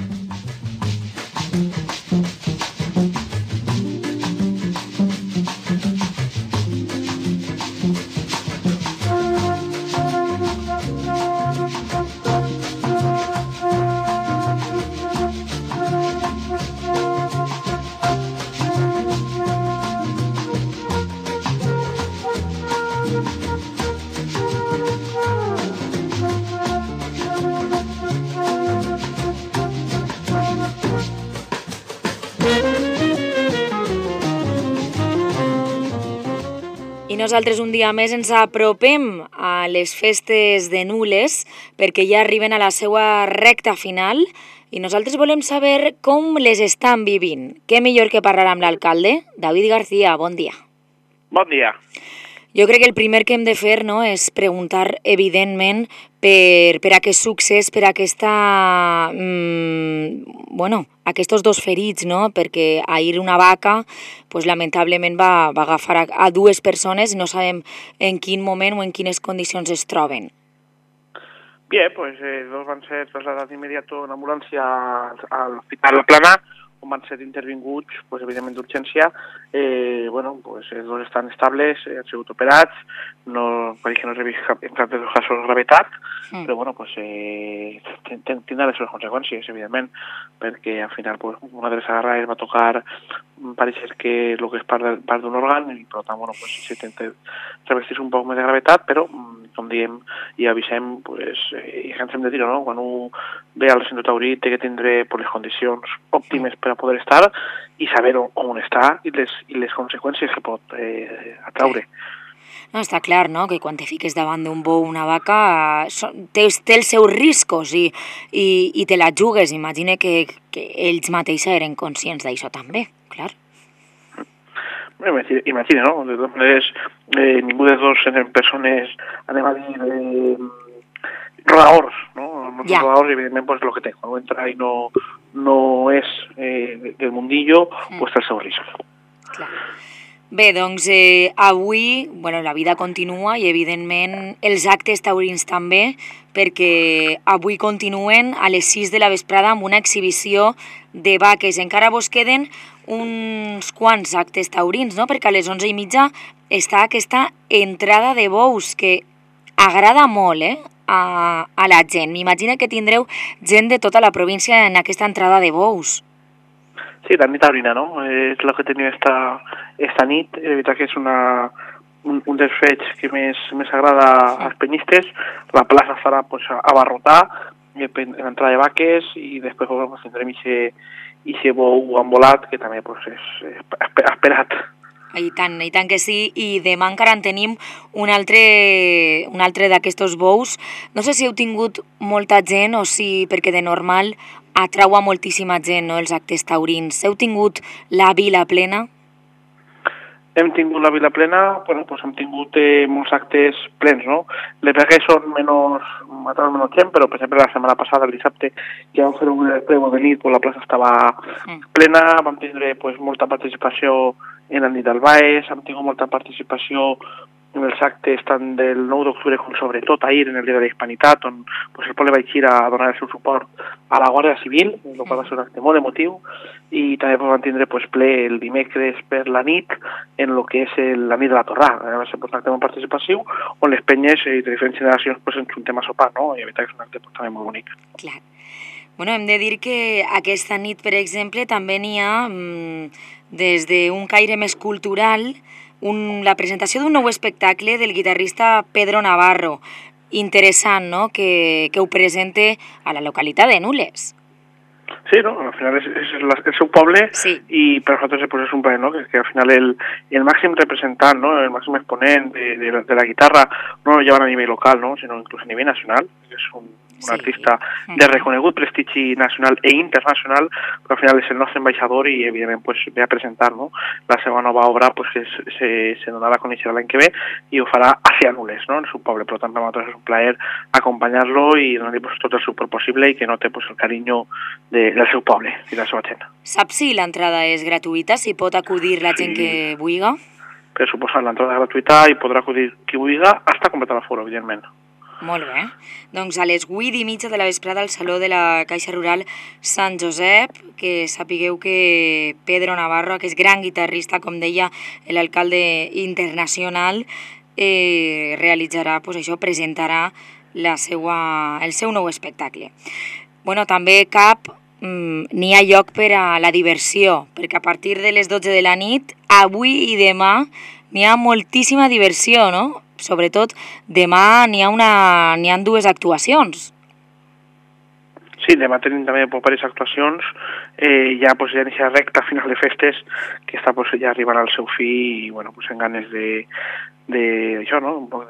I nosaltres un dia més ens apropem a les festes de Nules perquè ja arriben a la seva recta final i nosaltres volem saber com les estan vivint. Què millor que parlar amb l'alcalde? David García, bon dia. Bon dia. Jo crec que el primer que hem de fer, no, és preguntar, evidentment, per aquest succés, per aquesta, aquests dos ferits, no? Perquè ahir una vaca, pues, lamentablement va agafar a dues persones i no sabem en quin moment o en quines condicions es troben. Bé, pues, dos van ser trasladats immediat en ambulància a l'Hospital La Plana, on van ser intervinguts, pues, evidentment d'urgència. Pues, dos estan estables, han sigut operats, no, pareix que no es vist en cap dels casos gravetat, però pues, tindrà les seves conseqüències, evidentment, perquè al final pues, una de les agarrades va tocar, pareix que el que és part d'un òrgan, i per tant pues, s'intenta revestir un poc més de gravetat, però com diem i avisem, pues, i ens hem de dir, no? Quan un ve al centre taurí té que tindre pues, les condicions òptimes per a poder estar i saber on està i les conseqüències que pot atraure. No, està clar, no?, que quan te fiques davant d'un bou o una vaca té els seus riscos i te la jugues. Imagina que ells mateixos eren conscients d'això també, clar. Imagina, no? De totes maneres, ningú de dos eren persones, anem a dir, rodadors, no? No són rodadors, evidentment, pues, el que té. Quan entra i no és del mundillo, pues té el seu risc. Clar. Bé, doncs avui la vida continua i evidentment els actes taurins també, perquè avui continuen a les 6 de la vesprada amb una exhibició de vaques. Encara vos queden uns quants actes taurins, no? Perquè a les 11:30 està aquesta entrada de bous que agrada molt a la gent. M'imagino que tindreu gent de tota la província en aquesta entrada de bous. Sí, la nit taurina, no? És el que tenim esta nit. És veritat que és un dels fets que més agrada als penyistes. La plaça estarà pues, abarrotar en l'entrada de vaques i després pues, tindrem aquest bou embolat que també pues, és esperat. I tant que sí, i demà encara en tenim un altre d'aquests bous. No sé si heu tingut molta gent o si, perquè de normal atrau a moltíssima gent, no, els actes taurins. Heu tingut la vila plena? Hem tingut la vila plena, pues hem tingut molts actes plens, no? Les vegades són menys gent, però per exemple la setmana passada, el dissabte, que vam fer un prego de nit, pues, la plaça estava plena, vam tindre pues, molta participació en la nit del Baix, hem tingut molta participació en els actes tant del 9 d'octubre com sobretot ahir en el Dia de la Hispanitat, on pues, el poble va eixir a donar el seu suport a la Guàrdia Civil, el qual va ser un acte molt emotiu, i també pues, van tindre pues, ple el dimecres per la nit en el que és la nit de la Torrà. Va ser pues, un acte molt participatiu, on les penyes de diferents generacions pues, ens juntem a sopar, no? I la veritat que és un acte pues, també molt bonic. Clar. Bueno, hem de dir que aquesta nit, per exemple, també n'hi ha, des d'un caire més cultural, la presentació d'un nou espectacle del guitarrista Pedro Navarro. Interessant, no?, que ho presente a la localitat de Nules. Sí, no? Al final és el seu poble i per nosaltres pues, és un plaer, no? Que al final el màxim representant, no? El màxim exponent de la guitarra no lo llevan a nivell local, no? Sinó inclús a nivell nacional. És un artista de reconegut prestigi nacional e internacional, però al final és el nostre ambaixador i evidentment pues, ve a presentar, no? La seva nova obra pues, que se donarà a conèixer l'any que ve i ho farà hacia Nules, no? En el seu poble. Per tant, per nosaltres és un plaer acompanyar-lo i donar-li pues, tot el suport possible i que note pues, el carinyo del seu poble i de la seva gent. Saps si l'entrada és gratuïta, si pot acudir la gent que vulgui? Per suposat, l'entrada és gratuïta i podrà acudir qui vulgui hasta completar l'aforo, evidentment. Molt bé. Doncs a les 8:30 de la vesprada al Saló de la Caixa Rural Sant Josep, que sapigueu que Pedro Navarro, aquest gran guitarrista, com deia l'alcalde internacional, realitzarà, pues això, presentarà el seu nou espectacle. Bueno, també n'hi ha lloc per a la diversió, perquè a partir de les 12 de la nit, avui i demà, n'hi ha moltíssima diversió, no? Sobretot, demà n'hi ha dues actuacions. Sí, demà tenim també diverses actuacions, ja pues, ja inicia recta final de festes, que està pues, ja arribant al seu fi i bueno, pues, en ganes d'això, no? Un poc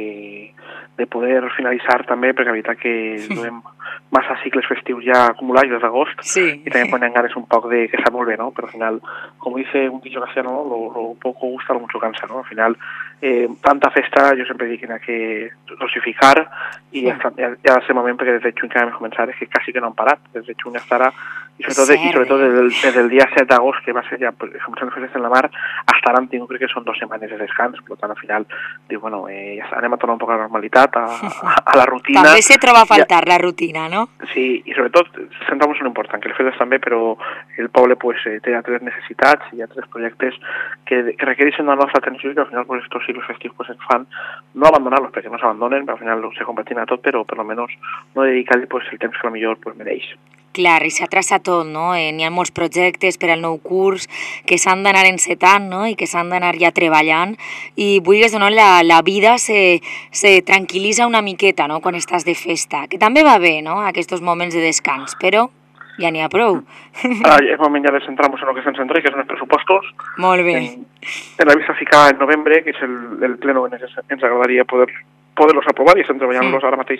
de poder finalitzar també, perquè la veritat que duem massa cicles festius ja acumulats des d'agost i també ponen ganes un poc de que està molt bé, no? Però al final, com dice un dicho castellano, lo poco gusta, lo mucho cansa, ¿no? Al final, tanta festa, yo sempre dic que hay que dosificar i ja va ser moment perquè des de juny que vam començar és que quasi que no han parat, des de juny estarà i sobretot des del dia 7 d'agost que va ser ja començant les festes en la mar hasta ara han tingut crec que són 2 setmanes de descans, per tant al final diu, bueno, ja anem a tornar un poc a la normalitat, a la rutina. També se troba a faltar la rutina, no? Sí, i sobretot centramos en l'important, que les festes també, però el poble pues, té altres necessitats i altres projectes que requereixen la nostra atenció i que al final pues, estos ciclos festius pues, ens fan no abandonar-los, perquè no s'abandonen, al final se convertin a tot, però per almenys no dedicar-li pues, el temps que millor pues, mereix. Clar, i s'atrasa tot, no? N'hi ha molts projectes per al nou curs que s'han d'anar encetant, no? I que s'han d'anar ja treballant i vulguis o no, la vida se tranquil·litza una miqueta, no?, quan estàs de festa, que també va bé, no?, aquests moments de descans, però ja n'hi ha prou. Ara és moment ja de centrar-nos en el que se'ns centra, que són els pressupostos. Molt bé. En la vista ficar en novembre, que és el pleno en què ens agradaria poder-los aprovar i estem treballant-los ara mateix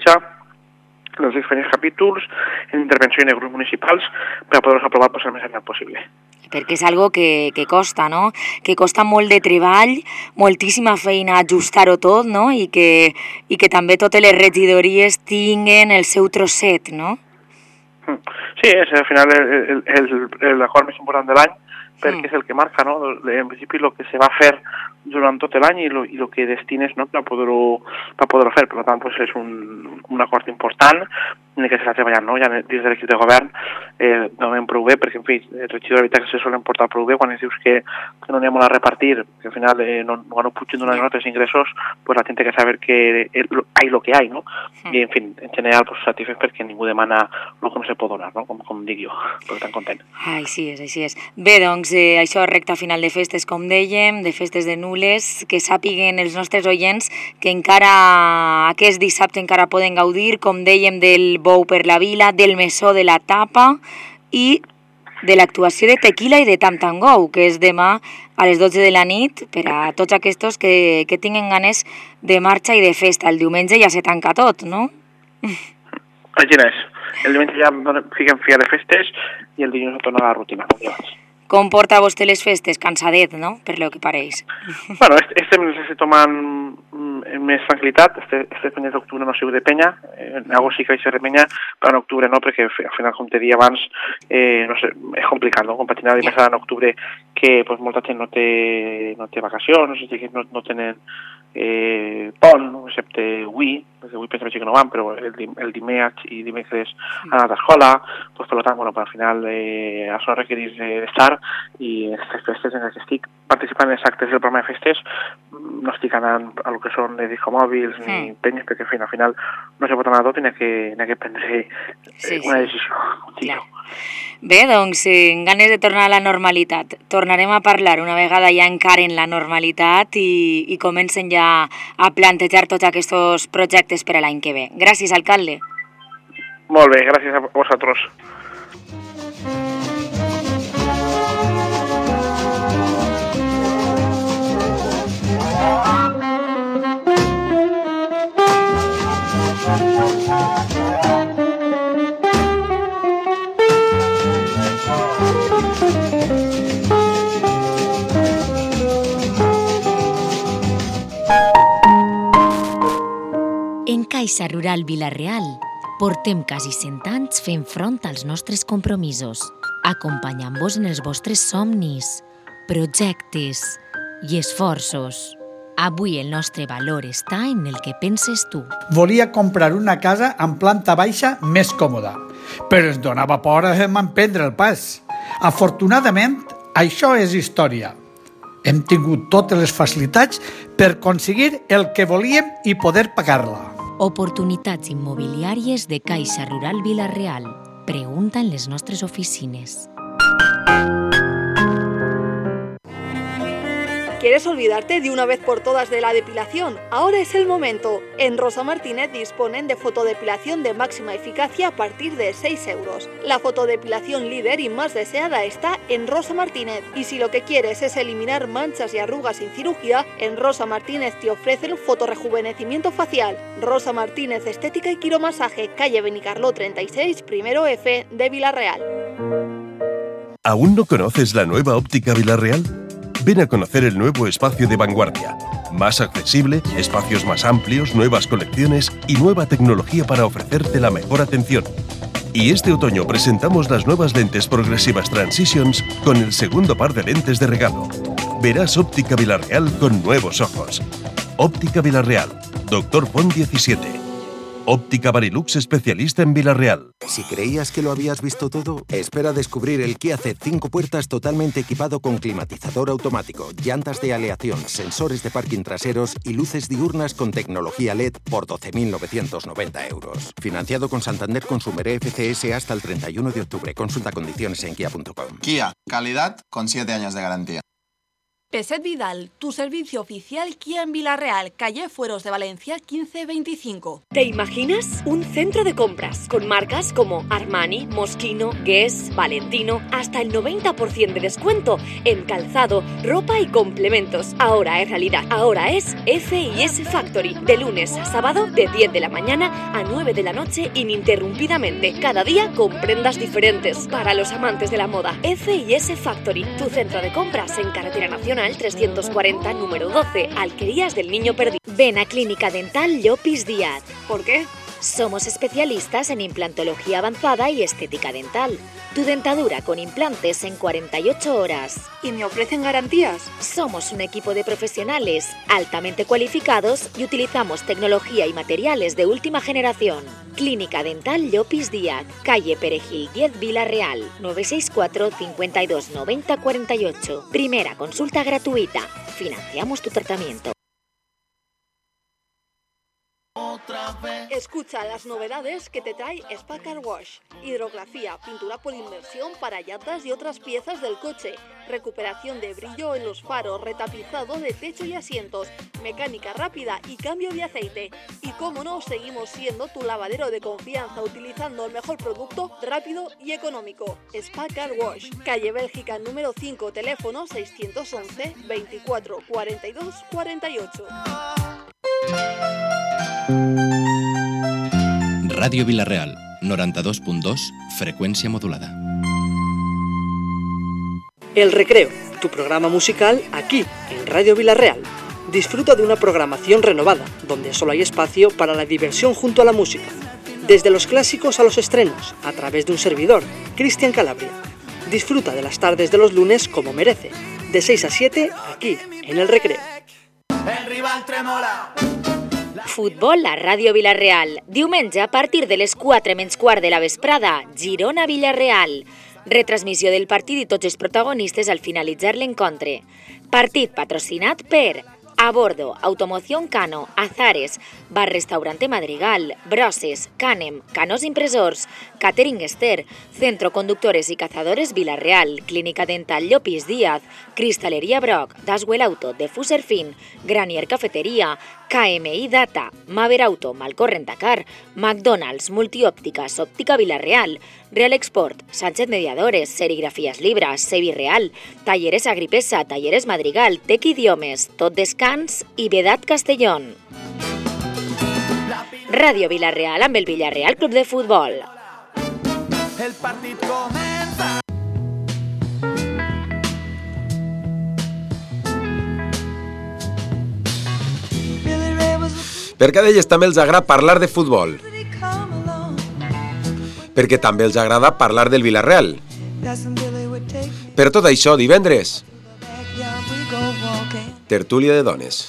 en els diferents capítols, en intervenció en els grups municipals, per a poder-los aprovar el més aviat possible. Perquè és algo que costa, no? Que costa molt de treball, moltíssima feina ajustar-ho tot, no? I que també totes les regidories tinguen el seu trosset, no? Sí, és al final l'acord més important de l'any, perquè és el que marca, no? En principi, el que se va fer durant tot l'any i el que destines, no?, per poder-ho fer. Per tant, pues, és un acord important en el que s'està treballant, no? Ja dins de l'equip de govern donem prou bé, perquè, en fi, els regidors de veritat que se solen portar prou bé quan es dius que no n'hi ha molt a repartir, que al final no pugen donar els nostres ingressos, pues la gent té que saber que hay lo que hay, no? I, en fi, en general, pues, satisfets perquè ningú demana el que no se pot donar, no? Com dic jo, però tan content. Així és. Bé, doncs, això recta final de festes, com dèiem, de festes de Nules, que sàpiguen els nostres oients que encara aquest dissabte encara poden gaudir, com dèiem, del bou per la vila, del mesó de la tapa i de l'actuació de Tequila i de Tam Tam Go, que és demà a les 12 de la nit per a tots aquests que tinguen ganes de marxa i de festa. El diumenge ja se tanca tot, no? Així és. El diumenge ja fiquem fi de festes i el dilluns torna a la rutina, com dius. Com porta vostè les festes? Cansadet, no?, per lo que pareix. Bueno, este mes se toman més tranquil·litat. Este mes d'octubre no ha sigut de penya. En agost sí que vaig ser de penya, però en octubre no, perquè al final, com te dia abans, no sé, és complicat, no?, compatinar en octubre que pues, molta gent no té vacacions, no tenen pont, excepte avui, perquè avui penso que no van, però el dimarts i dimecres han anat a escola, pues, per tant, bueno, al final això no requereix d'estar, i aquestes festes en les que estic participant en els actes del programa de festes no estic anant a lo que són de discomòbils ni penyes, perquè al final no se pot anar a tot i n'hi ha que prendre una decisió. Bé, doncs, amb ganes de tornar a la normalitat. Tornarem a parlar una vegada ja encara en la normalitat i comencen ja a plantejar tots aquests projectes per a l'any que ve. Gràcies, alcalde. Molt bé, gràcies a vosaltres. En Caixa Rural Vila-real portem quasi 100 anys fent front als nostres compromisos, acompanyant-vos en els vostres somnis, projectes i esforços. Avui el nostre valor està en el que penses tu. Volia comprar una casa amb planta baixa més còmoda, però ens donava por emprendre el pas. Afortunadament, això és història. Hem tingut totes les facilitats per aconseguir el que volíem i poder pagar-la. Oportunitats immobiliàries de Caixa Rural Vila-real. Pregunta en les nostres oficines. ¿Quieres olvidarte de una vez por todas de la depilación? Ahora es el momento. En Rosa Martínez disponen de fotodepilación de máxima eficacia a partir de 6 euros. La fotodepilación líder y más deseada está en Rosa Martínez. Y si lo que quieres es eliminar manchas y arrugas sin cirugía, en Rosa Martínez te ofrecen fotorrejuvenecimiento facial. Rosa Martínez Estética y Quiromasaje, calle Benicarló 36, primero F de Vila-real. ¿Aún no conoces la nueva óptica Vila-real? Ven a conocer el nuevo espacio de vanguardia. Más accesible, espacios más amplios, nuevas colecciones y nueva tecnología para ofrecerte la mejor atención. Y este otoño presentamos las nuevas lentes progresivas Transitions con el segundo par de lentes de regalo. Verás Óptica Vila-real con nuevos ojos. Óptica Vila-real, Dr. Font 17. Óptica Barilux, especialista en Vila-real. Si creías que lo habías visto todo, espera a descubrir el Kia Ceed 5 puertas totalmente equipado con climatizador automático, llantas de aleación, sensores de parking traseros y luces diurnas con tecnología LED por 12.990 euros. Financiado con Santander Consumer FCS hasta el 31 de octubre. Consulta condiciones en kia.com. Kia, calidad con 7 años de garantía. Peset Vidal, tu servicio oficial Kia en Vila-real, calle Fueros de Valencia 1525. ¿Te imaginas? Un centro de compras con marcas como Armani, Moschino, Guess, Valentino, hasta el 90% de descuento en calzado, ropa y complementos. Ahora es realidad. Ahora es F&S Factory. De lunes a sábado, de 10 de la mañana a 9 de la noche, ininterrumpidamente. Cada día con prendas diferentes. Para los amantes de la moda, F&S Factory, tu centro de compras en Carretera Nacional 340, número 12, Alquerías del Niño Perdido. Ven a Clínica Dental Llopis Díaz. ¿Por qué? Somos especialistas en implantología avanzada y estética dental. Tu dentadura con implantes en 48 horas. ¿Y me ofrecen garantías? Somos un equipo de profesionales altamente cualificados y utilizamos tecnología y materiales de última generación. Clínica Dental Llopis Díaz, calle Perejil 10, Vila-real, 964 52 90 48. Primera consulta gratuita. Financiamos tu tratamiento. Escucha las novedades que te trae Spa Car Wash. Hidrografía, pintura por inmersión para llantas y otras piezas del coche. Recuperación de brillo en los faros, retapizado de techo y asientos. Mecánica rápida y cambio de aceite. Y cómo no, seguimos siendo tu lavadero de confianza utilizando el mejor producto rápido y económico. Spa Car Wash. Calle Bélgica número 5, teléfono 611 24 42 48. Ràdio Vila-real, 92.2, frecuencia modulada. El Recreo, tu programa musical aquí, en Radio Vila-real. Disfruta de una programación renovada, donde solo hay espacio para la diversión junto a la música. Desde los clásicos a los estrenos, a través de un servidor, Cristian Calabria. Disfruta de las tardes de los lunes como merece, de 6 a 7, aquí, en El Recreo. el rival tremola. Futbol a Ràdio Vila-real. Diumenge a partir de les 4:15 de la vesprada, Girona-Villarreal. Retransmissió del partit i tots els protagonistes al finalitzar l'encontre. Partit patrocinat per A Bordo, Automoción Cano, Azares, Bar Restaurante Madrigal, Broses, Canem, Canos Impresors, Catering Ester, Centro Conductores y Cazadores Vila-real, Clínica Dental Llopis Díaz, Cristalería Brock, Daswell Auto, Defuser Fin, Granier Cafetería, KMI Data, Maver Auto, Malcorrent Dakar, McDonald's, Multiópticas, Óptica Vila-real, Real Export, Sánchez Mediadores, Serigrafías Libras, Sevi Real, Talleres Agripesa, Talleres Madrigal, Tec Idiomes, Tot Descans i Vedat Castellón. Ràdio Vila-real amb el Villarreal Club de Futbol. El partit comença. Per què d'ells també els agrada parlar de futbol? Perquè també els agrada parlar del Villarreal. Per tot això, divendres, tertúlia de dones.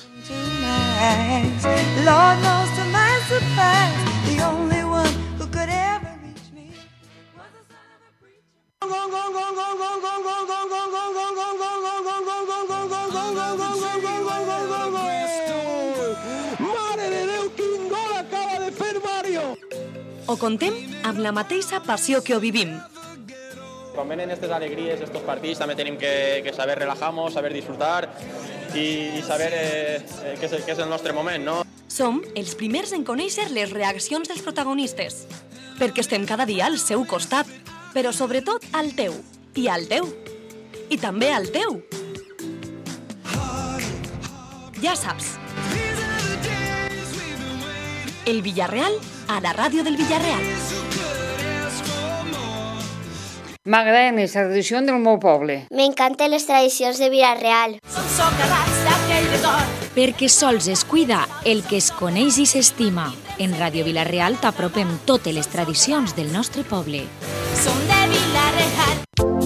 O contem amb la mateixa passió que ho vivim. Quan venen aquestes alegries, estos partits, també tenim que saber relajar-nos, saber disfrutar i saber què és el nostre moment, no? Som els primers en conèixer les reaccions dels protagonistes, perquè estem cada dia al seu costat, però sobretot al teu, i al teu, i també al teu. Ja saps. El Villarreal a la ràdio del Villarreal. M'agraden les tradicions del meu poble. M'encanten les tradicions de Villarreal. Perquè sols es cuida el que es coneix i s'estima. En Ràdio Vila-real t'apropem totes les tradicions del nostre poble. Som de Vila-real.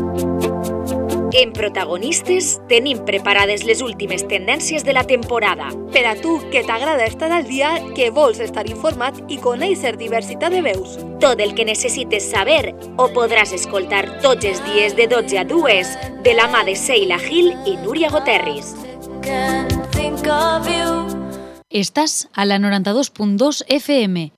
En Protagonistes tenim preparades les últimes tendències de la temporada. Per a tu, que t'agrada estar al dia, que vols estar informat i conèixer diversitat de veus. Tot el que necessites saber ho podràs escoltar tots els dies de 12 a 2 de la mà de Seila Gil i Núria Goterris. Estàs a la 92.2 FM.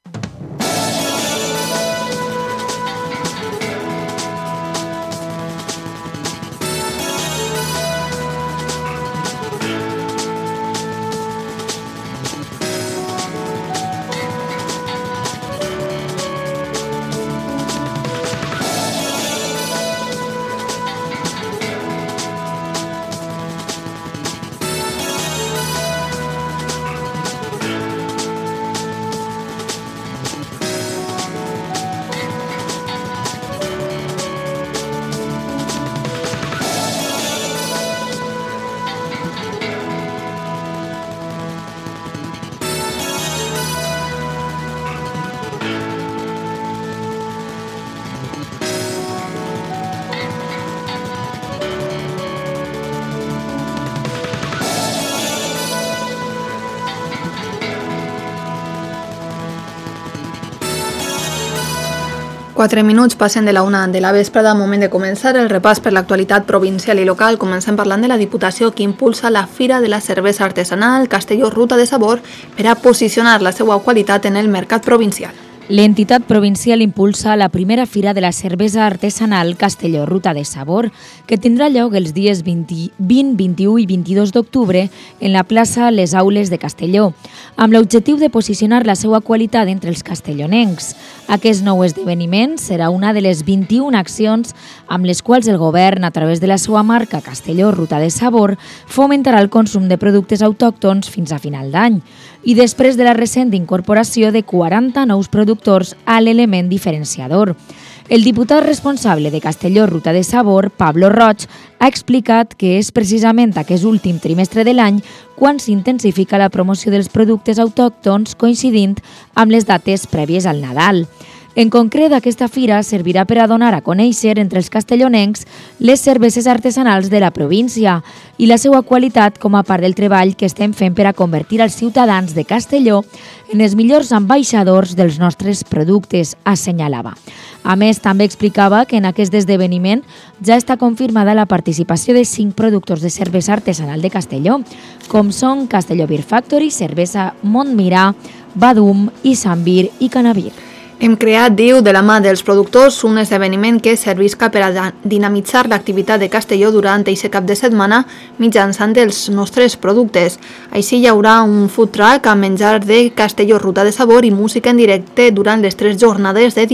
Quatre minuts passen de la 1 de la vesprada, moment de començar el repàs per l'actualitat provincial i local. Comencem parlant de la Diputació que impulsa la Fira de la Cervesa Artesanal Castelló Ruta de Sabor per a posicionar la seva qualitat en el mercat provincial. L'entitat provincial impulsa la primera Fira de la Cervesa Artesanal Castelló Ruta de Sabor, que tindrà lloc els dies 20, 21 i 22 d'octubre en la plaça Les Aules de Castelló, amb l'objectiu de posicionar la seva qualitat entre els castellonencs. Aquest nou esdeveniment serà una de les 21 accions amb les quals el govern, a través de la seva marca Castelló Ruta de Sabor, fomentarà el consum de productes autòctons fins a final d'any, i després de la recent incorporació de 40 nous productors a l'element diferenciador. El diputat responsable de Castelló Ruta de Sabor, Pablo Roig, ha explicat que és precisament aquest últim trimestre de l'any quan s'intensifica la promoció dels productes autòctons coincidint amb les dates prèvies al Nadal. En concret, aquesta fira servirà per a donar a conèixer entre els castellonencs les cerveses artesanals de la província i la seva qualitat com a part del treball que estem fent per a convertir els ciutadans de Castelló en els millors ambaixadors dels nostres productes, assenyalava. A més, també explicava que en aquest esdeveniment ja està confirmada la participació de 5 productors de cervesa artesanal de Castelló, com són Castelló Beer Factory, Cervesa Montmirà, Badum, Isambir i Canavir. Hem creat, diu, de la mà dels productors un esdeveniment que servisca per a dinamitzar l'activitat de Castelló durant aquest cap de setmana mitjançant els nostres productes. Així hi haurà un food truck amb menjar de Castelló, ruta de sabor i música en directe durant les 3 jornades de